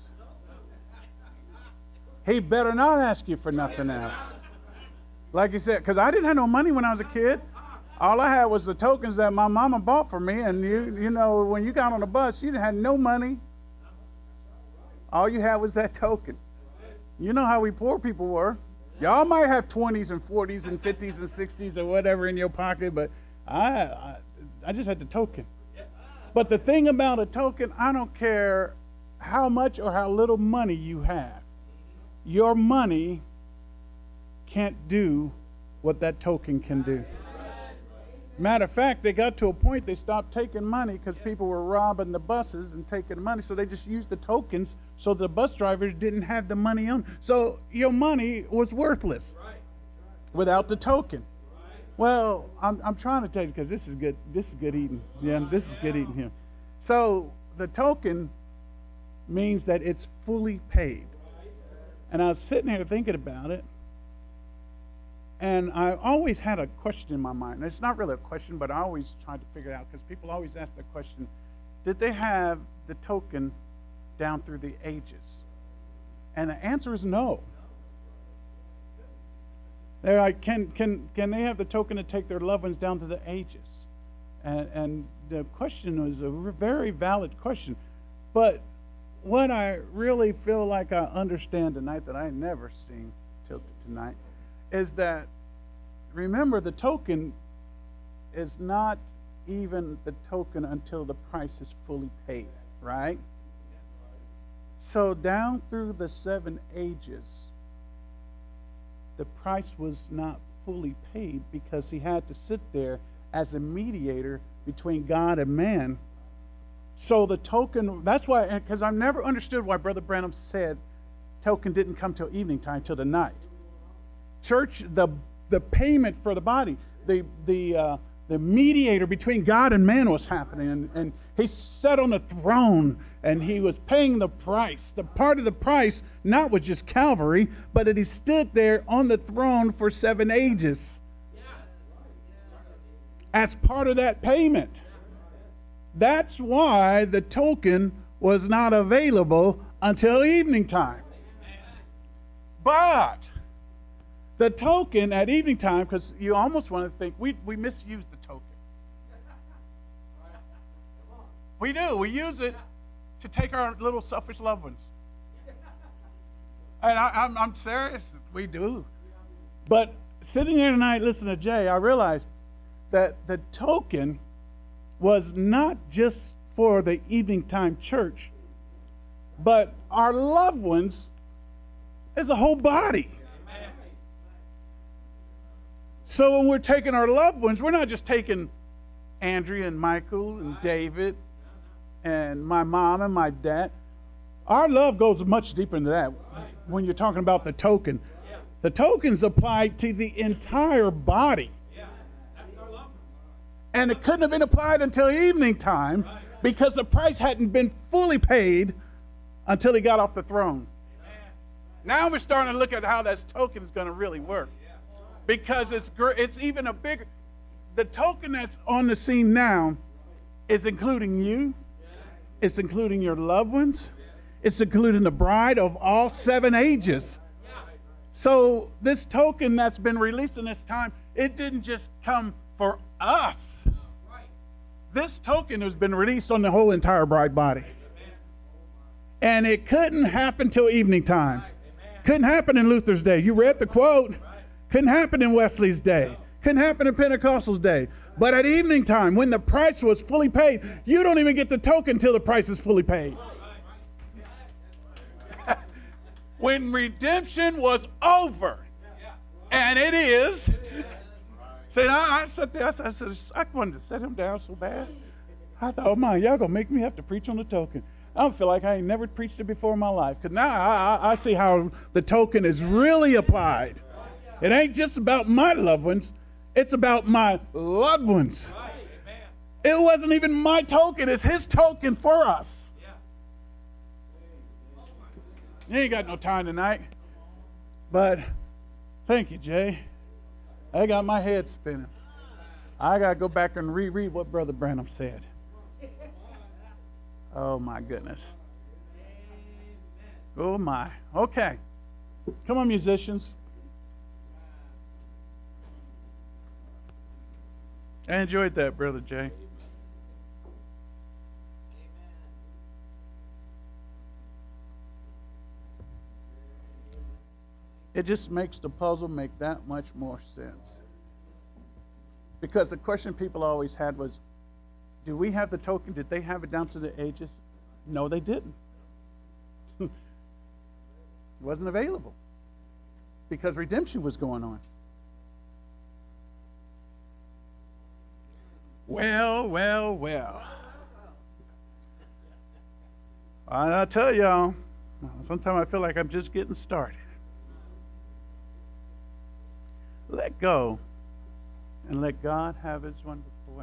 He better not ask you for nothing else. Like you said, because I didn't have no money when I was a kid. All I had was the tokens that my mama bought for me, and you know, when you got on a bus, you had no money. All you had was that token. You know how we poor people were. Y'all might have 20s and 40s and 50s and 60s or whatever in your pocket, but I just had the token. But the thing about a token, I don't care how much or how little money you have. Your money can't do what that token can do. Matter of fact, they got to a point they stopped taking money because people were robbing the buses and taking money, so they just used the tokens so the bus drivers didn't have the money on. So your money was worthless without the token. Well, I'm trying to tell you, because this is good. This is good eating. Yeah, this is good eating here. So the token means that it's fully paid. And I was sitting here thinking about it, and I always had a question in my mind. It's not really a question, but I always tried to figure it out, because people always ask the question, did they have the token down through the ages? And the answer is no. They're like, can they have the token to take their loved ones down to the ages? And the question was a very valid question. But what I really feel like I understand tonight that I never seen till tonight is that, remember, the token is not even the token until the price is fully paid, right? So down through the 7 ages, the price was not fully paid, because he had to sit there as a mediator between God and man. So the token, that's why, because I've never understood why Brother Branham said token didn't come till evening time, till the night. Church, the payment for the body, the mediator between God and man was happening, and he sat on the throne, and he was paying the price. The part of the price not was just Calvary, but that he stood there on the throne for 7 ages as part of that payment. That's why the token was not available until evening time. But the token at evening time, because you almost want to think we misuse the token. We do. We use it to take our little selfish loved ones. And I'm serious. We do. But sitting here tonight listening to Jay, I realized that the token was not just for the evening time church, but our loved ones as a whole body. So when we're taking our loved ones, we're not just taking Andrea and Michael and David and my mom and my dad. Our love goes much deeper into that when you're talking about the token. The token's applied to the entire body. And it couldn't have been applied until evening time because the price hadn't been fully paid until he got off the throne. Now we're starting to look at how that token is going to really work. Because it's even a bigger... The token that's on the scene now is including you. It's including your loved ones. It's including the bride of all 7 ages. So this token that's been released in this time, it didn't just come for us. This token has been released on the whole entire bride body. And it couldn't happen till evening time. Couldn't happen in Luther's day. You read the quote. Couldn't happen in Wesley's day. Couldn't happen in Pentecostal's day. But at evening time, when the price was fully paid, you don't even get the token until the price is fully paid. When redemption was over, and it is. See, I sat there, I wanted to set him down so bad. I thought, oh my, y'all going to make me have to preach on the token. I don't feel like I ain't never preached it before in my life. Because now I see how the token is really applied. It ain't just about my loved ones. It's about my loved ones. It wasn't even my token. It's his token for us. You ain't got no time tonight. But thank you, Jay. I got my head spinning. I got to go back and reread what Brother Branham said. Oh, my goodness. Oh, my. Okay. Come on, musicians. I enjoyed that, Brother Jay. It just makes the puzzle make that much more sense. Because the question people always had was, do we have the token? Did they have it down to the ages? No, they didn't. It wasn't available. Because redemption was going on. Well. I tell y'all, sometimes I feel like I'm just getting started. Let go and let God have his wonderful way.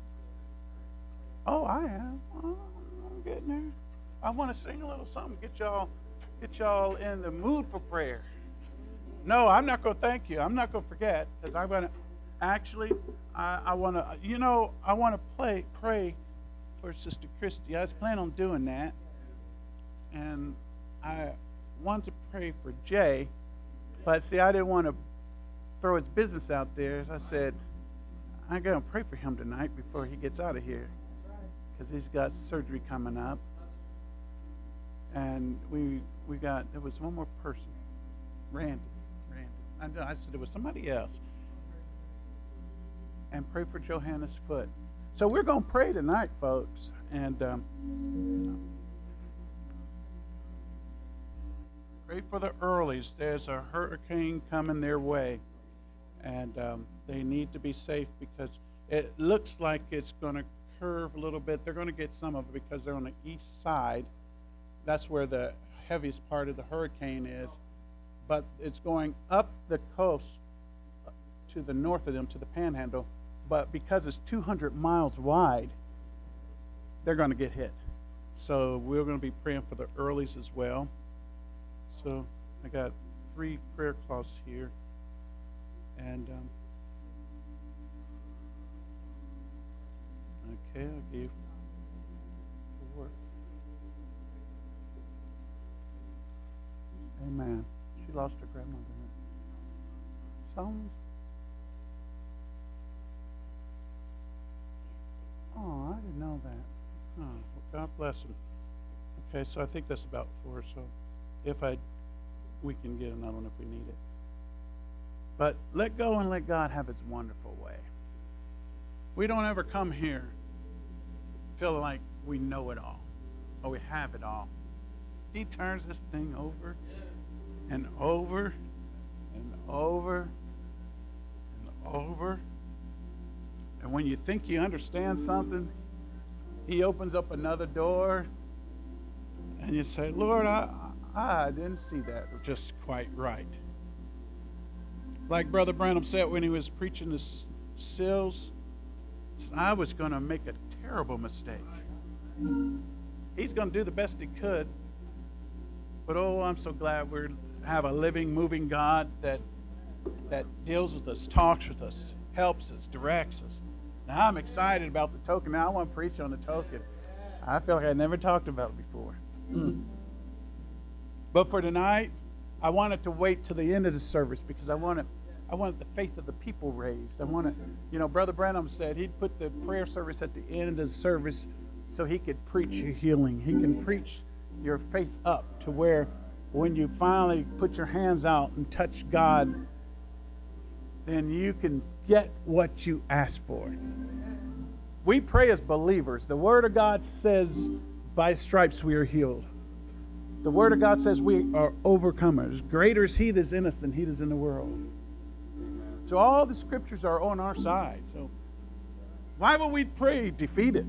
Oh, I am. Oh, I'm getting there. I want to sing a little something, get y'all in the mood for prayer. No, I'm not going to thank you. I'm not going to forget, because I'm going to actually, I want to, I want to pray for Sister Christy. I was planning on doing that, and I wanted to pray for Jay, but see, I didn't want to throw his business out there. So I said, I'm going to pray for him tonight before he gets out of here, because he's got surgery coming up. And there was one more person, Randy. I said there was somebody else. And pray for Johanna's foot. So we're going to pray tonight, folks. And pray for the Earleys. There's a hurricane coming their way. And they need to be safe, because It looks like it's going to curve a little bit. They're going to get some of it because they're on the east side. That's where the heaviest part of the hurricane is. But it's going up the coast to the north of them, to the Panhandle. But because it's 200 miles wide, they're going to get hit. So we're going to be praying for the earlies as well. So I got 3 prayer cloths here. And okay, I gave 4. Amen. She lost her grandmother. Someone. Oh, I didn't know that. Oh, well, God bless him. Okay, so I think that's about 4. So if we can get another one if we need it. But let go and let God have his wonderful way. We don't ever come here feeling like we know it all or we have it all. He turns this thing over and over and over and over. And when you think you understand something, he opens up another door and you say, Lord, I didn't see that just quite right. Like Brother Branham said when he was preaching the Sills, I was going to make a terrible mistake. He's going to do the best he could. But oh, I'm so glad we have a living, moving God that deals with us, talks with us, helps us, directs us. Now I'm excited about the token. Now I want to preach on the token. I feel like I never talked about it before. But for tonight, I wanted to wait till the end of the service because I wanted the faith of the people raised. I wanted, Brother Branham said he'd put the prayer service at the end of the service so he could preach your healing. He can preach your faith up to where when you finally put your hands out and touch God, then you can get what you ask for. We pray as believers. The Word of God says, by stripes we are healed. The Word of God says we are overcomers. Greater is He that is in us than he that is in the world. So all the Scriptures are on our side. So why would we pray defeated?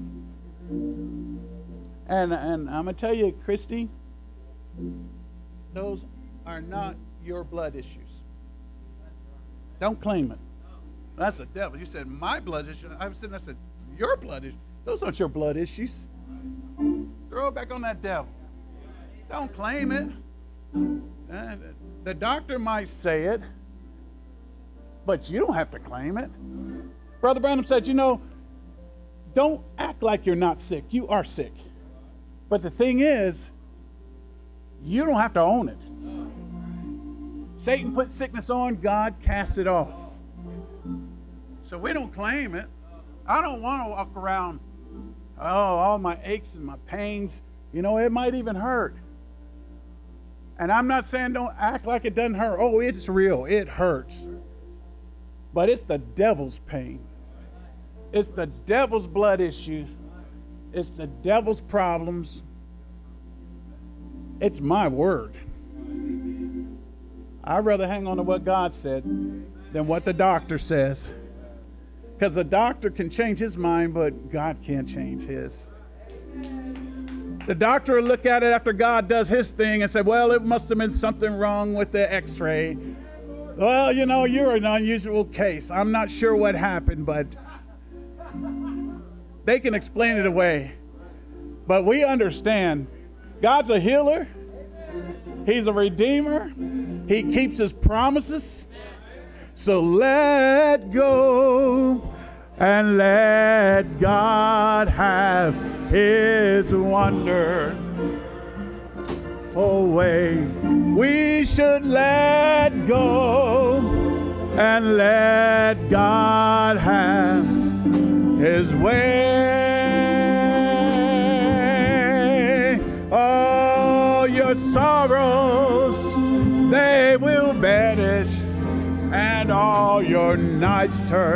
And I'm going to tell you, Christy, those are not your blood issues. Don't claim it. That's the devil. You said, my blood issue. I was sitting there and said, your blood issues. Those aren't your blood issues. Throw it back on that devil. Don't claim it. The doctor might say it, but you don't have to claim it. Brother Branham said, don't act like you're not sick. You are sick. But the thing is, you don't have to own it. Satan put sickness on, God cast it off. So we don't claim it. I don't want to walk around, all my aches and my pains. It might even hurt. And I'm not saying don't act like it doesn't hurt. Oh, it's real. It hurts. But it's the devil's pain. It's the devil's blood issue. It's the devil's problems. It's my word. I'd rather hang on to what God said than what the doctor says. Because the doctor can change his mind, but God can't change his. The doctor will look at it after God does his thing and say, well, it must have been something wrong with the x-ray. Well, you're an unusual case. I'm not sure what happened, but they can explain it away. But we understand God's a healer. He's a redeemer. He keeps his promises. So let go and let God have his wonderful way. We should let go and let God have his way. All your sorrows, they will vanish, and all your nights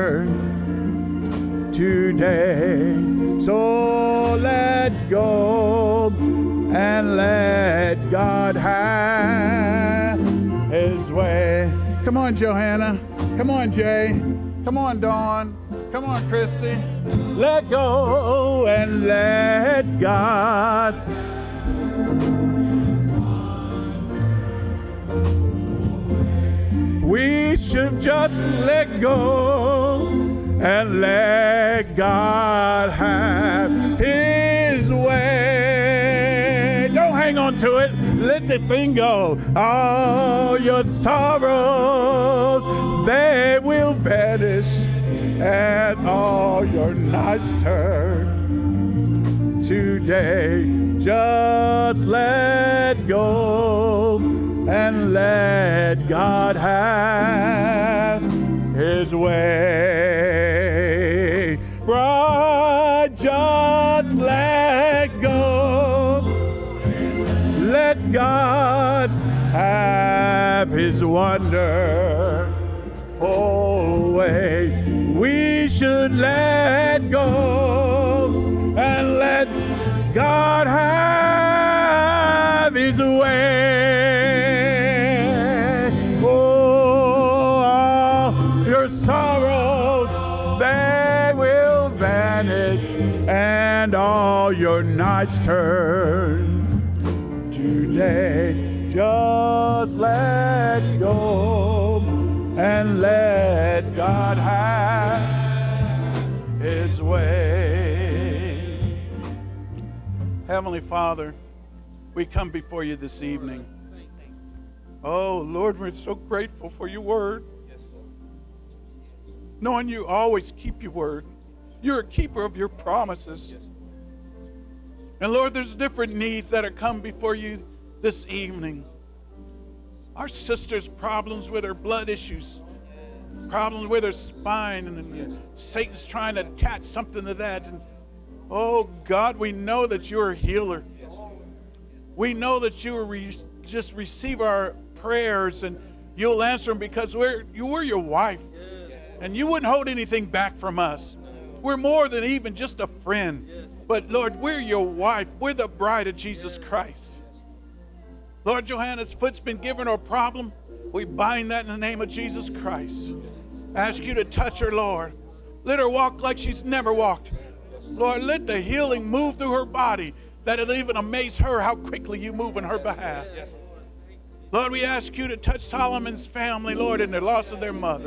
turn today. So let go and let God have his way. Come on, Johanna. Come on, Jay. Come on, Dawn. Come on, Christy. Let go and let God. We should just let go and let God have His way. Don't hang on to it. Let the thing go. All your sorrows, they will vanish, and all your nights turn today. Just let go and let God have His way. Bride, just let go. Let God have His wonderful way. We should let go and let God have His way. Oh, all your sorrows, they will vanish, and all your nights turn today. Just let go and let God have His way. Heavenly Father, we come before you this evening. Oh, Lord, we're so grateful for your word. Knowing you always keep your word. You're a keeper of your promises. And Lord, there's different needs that are come before you this evening. Our sister's problems with her blood issues, problems with her spine, and Satan's trying to attach something to that. And oh God, we know that you're a healer. We know that you will just receive our prayers and you'll answer them because we're your wife. And you wouldn't hold anything back from us. We're more than even just a friend. But Lord, we're your wife. We're the bride of Jesus Christ. Lord, Johanna's foot's been given her a problem. We bind that in the name of Jesus Christ. Ask you to touch her, Lord. Let her walk like she's never walked. Lord, let the healing move through her body, that it'll even amaze her how quickly you move in her behalf. Lord, we ask you to touch Solomon's family, Lord, in the loss of their mother.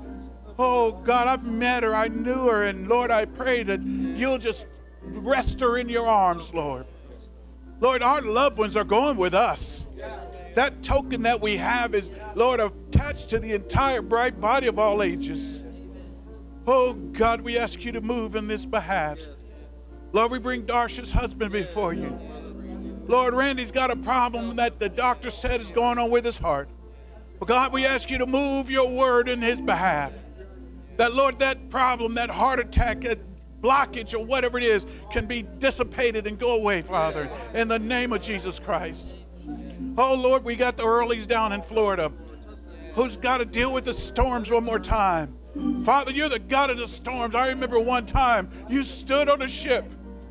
Oh, God, I've met her. I knew her. And, Lord, I pray that you'll just rest her in your arms, Lord. Lord, our loved ones are going with us. That token that we have is, Lord, attached to the entire bright body of all ages. Oh, God, we ask you to move in this behalf. Lord, we bring Darsha's husband before you. Lord, Randy's got a problem that the doctor said is going on with his heart. But God, we ask you to move your word in his behalf. That, Lord, that problem, that heart attack, that blockage or whatever it is, can be dissipated and go away, Father, in the name of Jesus Christ. Oh, Lord, we got the Earleys down in Florida who's got to deal with the storms one more time. Father, you're the God of the storms. I remember one time you stood on a ship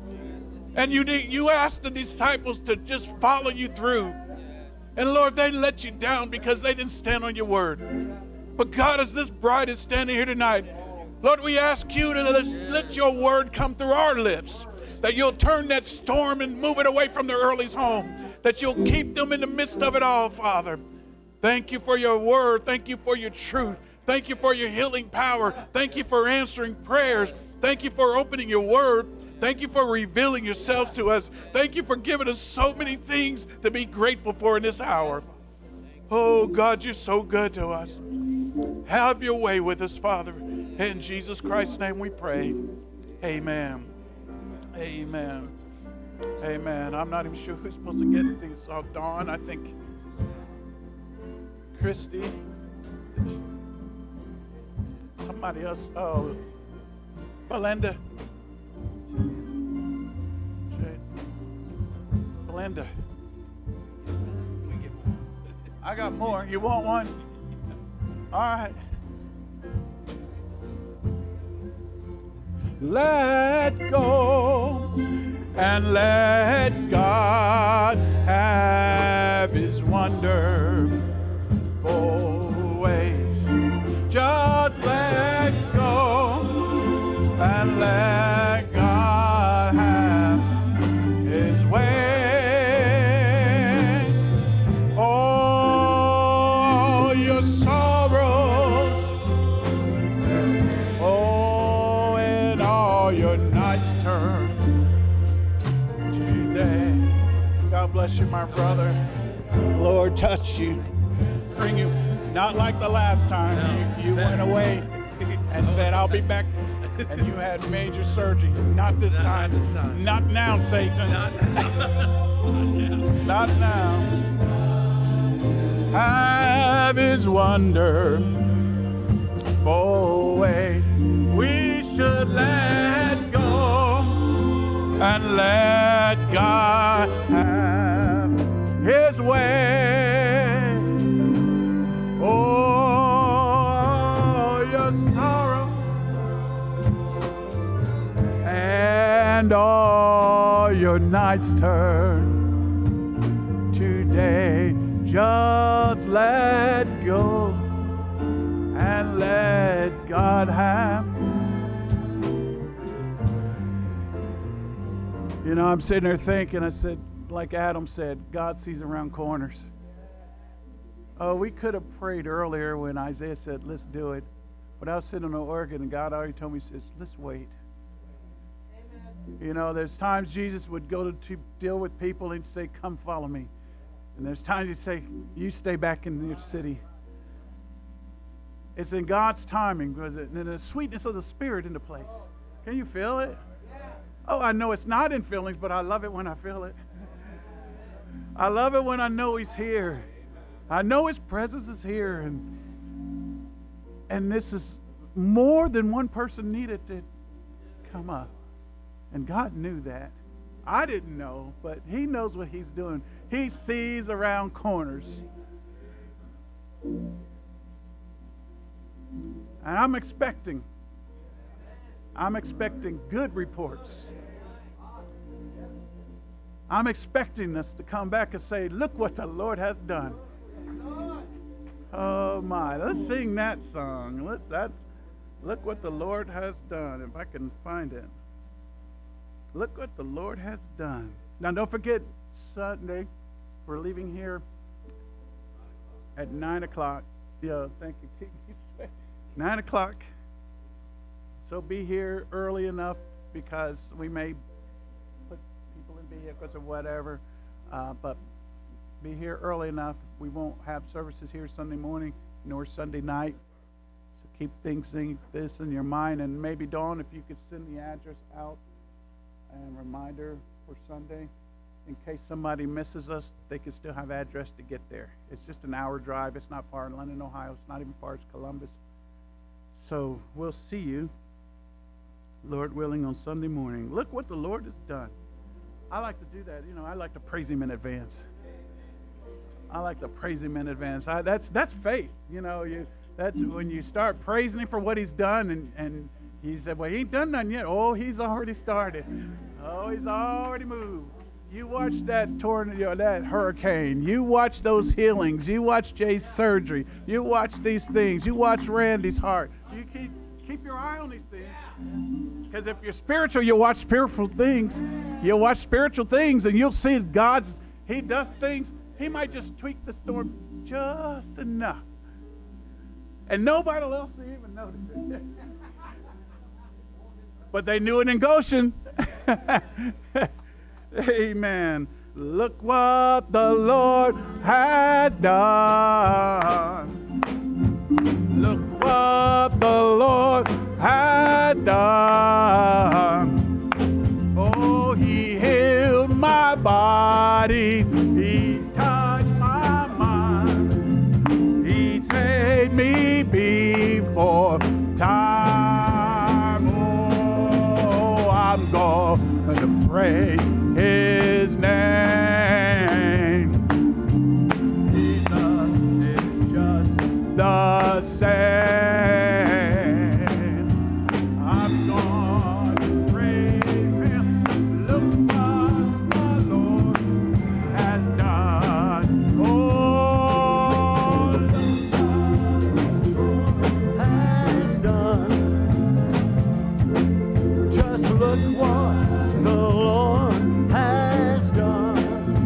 and you asked the disciples to just follow you through. And Lord, they let you down because they didn't stand on your word. But God, as this bride is standing here tonight, Lord, we ask you to let your word come through our lips, that you'll turn that storm and move it away from the Earleys' home, that you'll keep them in the midst of it all, Father. Thank you for your word. Thank you for your truth. Thank you for your healing power. Thank you for answering prayers. Thank you for opening your word. Thank you for revealing yourself to us. Thank you for giving us so many things to be grateful for in this hour. Oh, God, you're so good to us. Have your way with us, Father. In Jesus Christ's name we pray. Amen. Amen. Amen. I'm not even sure who's supposed to get these. Oh, Dawn, I think Christy. Somebody else. Oh, Belinda. Belinda. I got more. You want one? All right. Let go and let God have His wonderful ways. Just let go night's turn today. God bless you, my brother. Lord, touch you. Bring you. Not like the last time you went away and said, I'll be back. And you had major surgery. Not this time. Not now, Satan. Not now. Have his wonderful way. We should let go and let God have his way. Oh, your sorrow and all your nights turn today. Just let go and let God have. You know, I'm sitting there thinking, I said, like Adam said, God sees around corners. Oh, we could have prayed earlier when Isaiah said, let's do it. But I was sitting on the organ and God already told me, he says, let's wait. You know, there's times Jesus would go to deal with people and say, come follow me. And there's times he'd say, you stay back in your city. It's in God's timing, and the sweetness of the Spirit in the place. Can you feel it? Oh, I know it's not in feelings, but I love it when I feel it. I love it when I know he's here. I know his presence is here. And this is more than one person needed to come up. And God knew that. I didn't know, but he knows what he's doing. He sees around corners. And I'm expecting good reports. I'm expecting us to come back and say, look what the Lord has done. Oh my, let's sing that song. Look what the Lord has done, if I can find it. Look what the Lord has done. Now don't forget, Sunday, we're leaving here at 9 o'clock. Yeah, thank you, Kiki. 9 o'clock. So be here early enough because we may put people in vehicles or whatever. But be here early enough. We won't have services here Sunday morning nor Sunday night. So keep this in your mind. And maybe, Dawn, if you could send the address out and reminder for Sunday. In case somebody misses us, they can still have address to get there. It's just an hour drive. It's not far in London, Ohio. It's not even far as Columbus. So we'll see you, Lord willing, on Sunday morning. Look what the Lord has done. I like to do that. You know, I like to praise him in advance. That's faith. You know, that's when you start praising him for what he's done. And he said, well, he ain't done nothing yet. Oh, he's already started. Oh, he's already moved. You watch that tornado, that hurricane. You watch those healings. You watch Jay's surgery. You watch these things. You watch Randy's heart. You keep your eye on these things. Because if you're spiritual, you'll watch spiritual things. You'll watch spiritual things, and you'll see he does things. He might just tweak the storm just enough. And nobody else will even notice it. But they knew it in Goshen. Amen. Look what the Lord has done. Look what the Lord has done. Oh, he healed my body. He touched my mind. He saved me before time. Oh, I'm going to praise his name. Jesus is just the same. I'm going to praise him. Look what the Lord has done. Oh, look what has done. Just look what the Lord has done.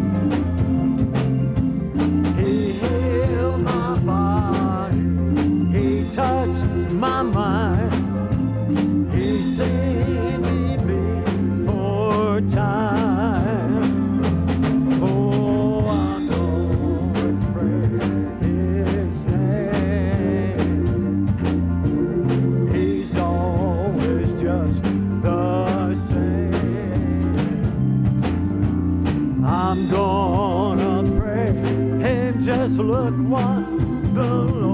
He healed my body. He touched my mind. He saved me I'm gonna pray and just look what the Lord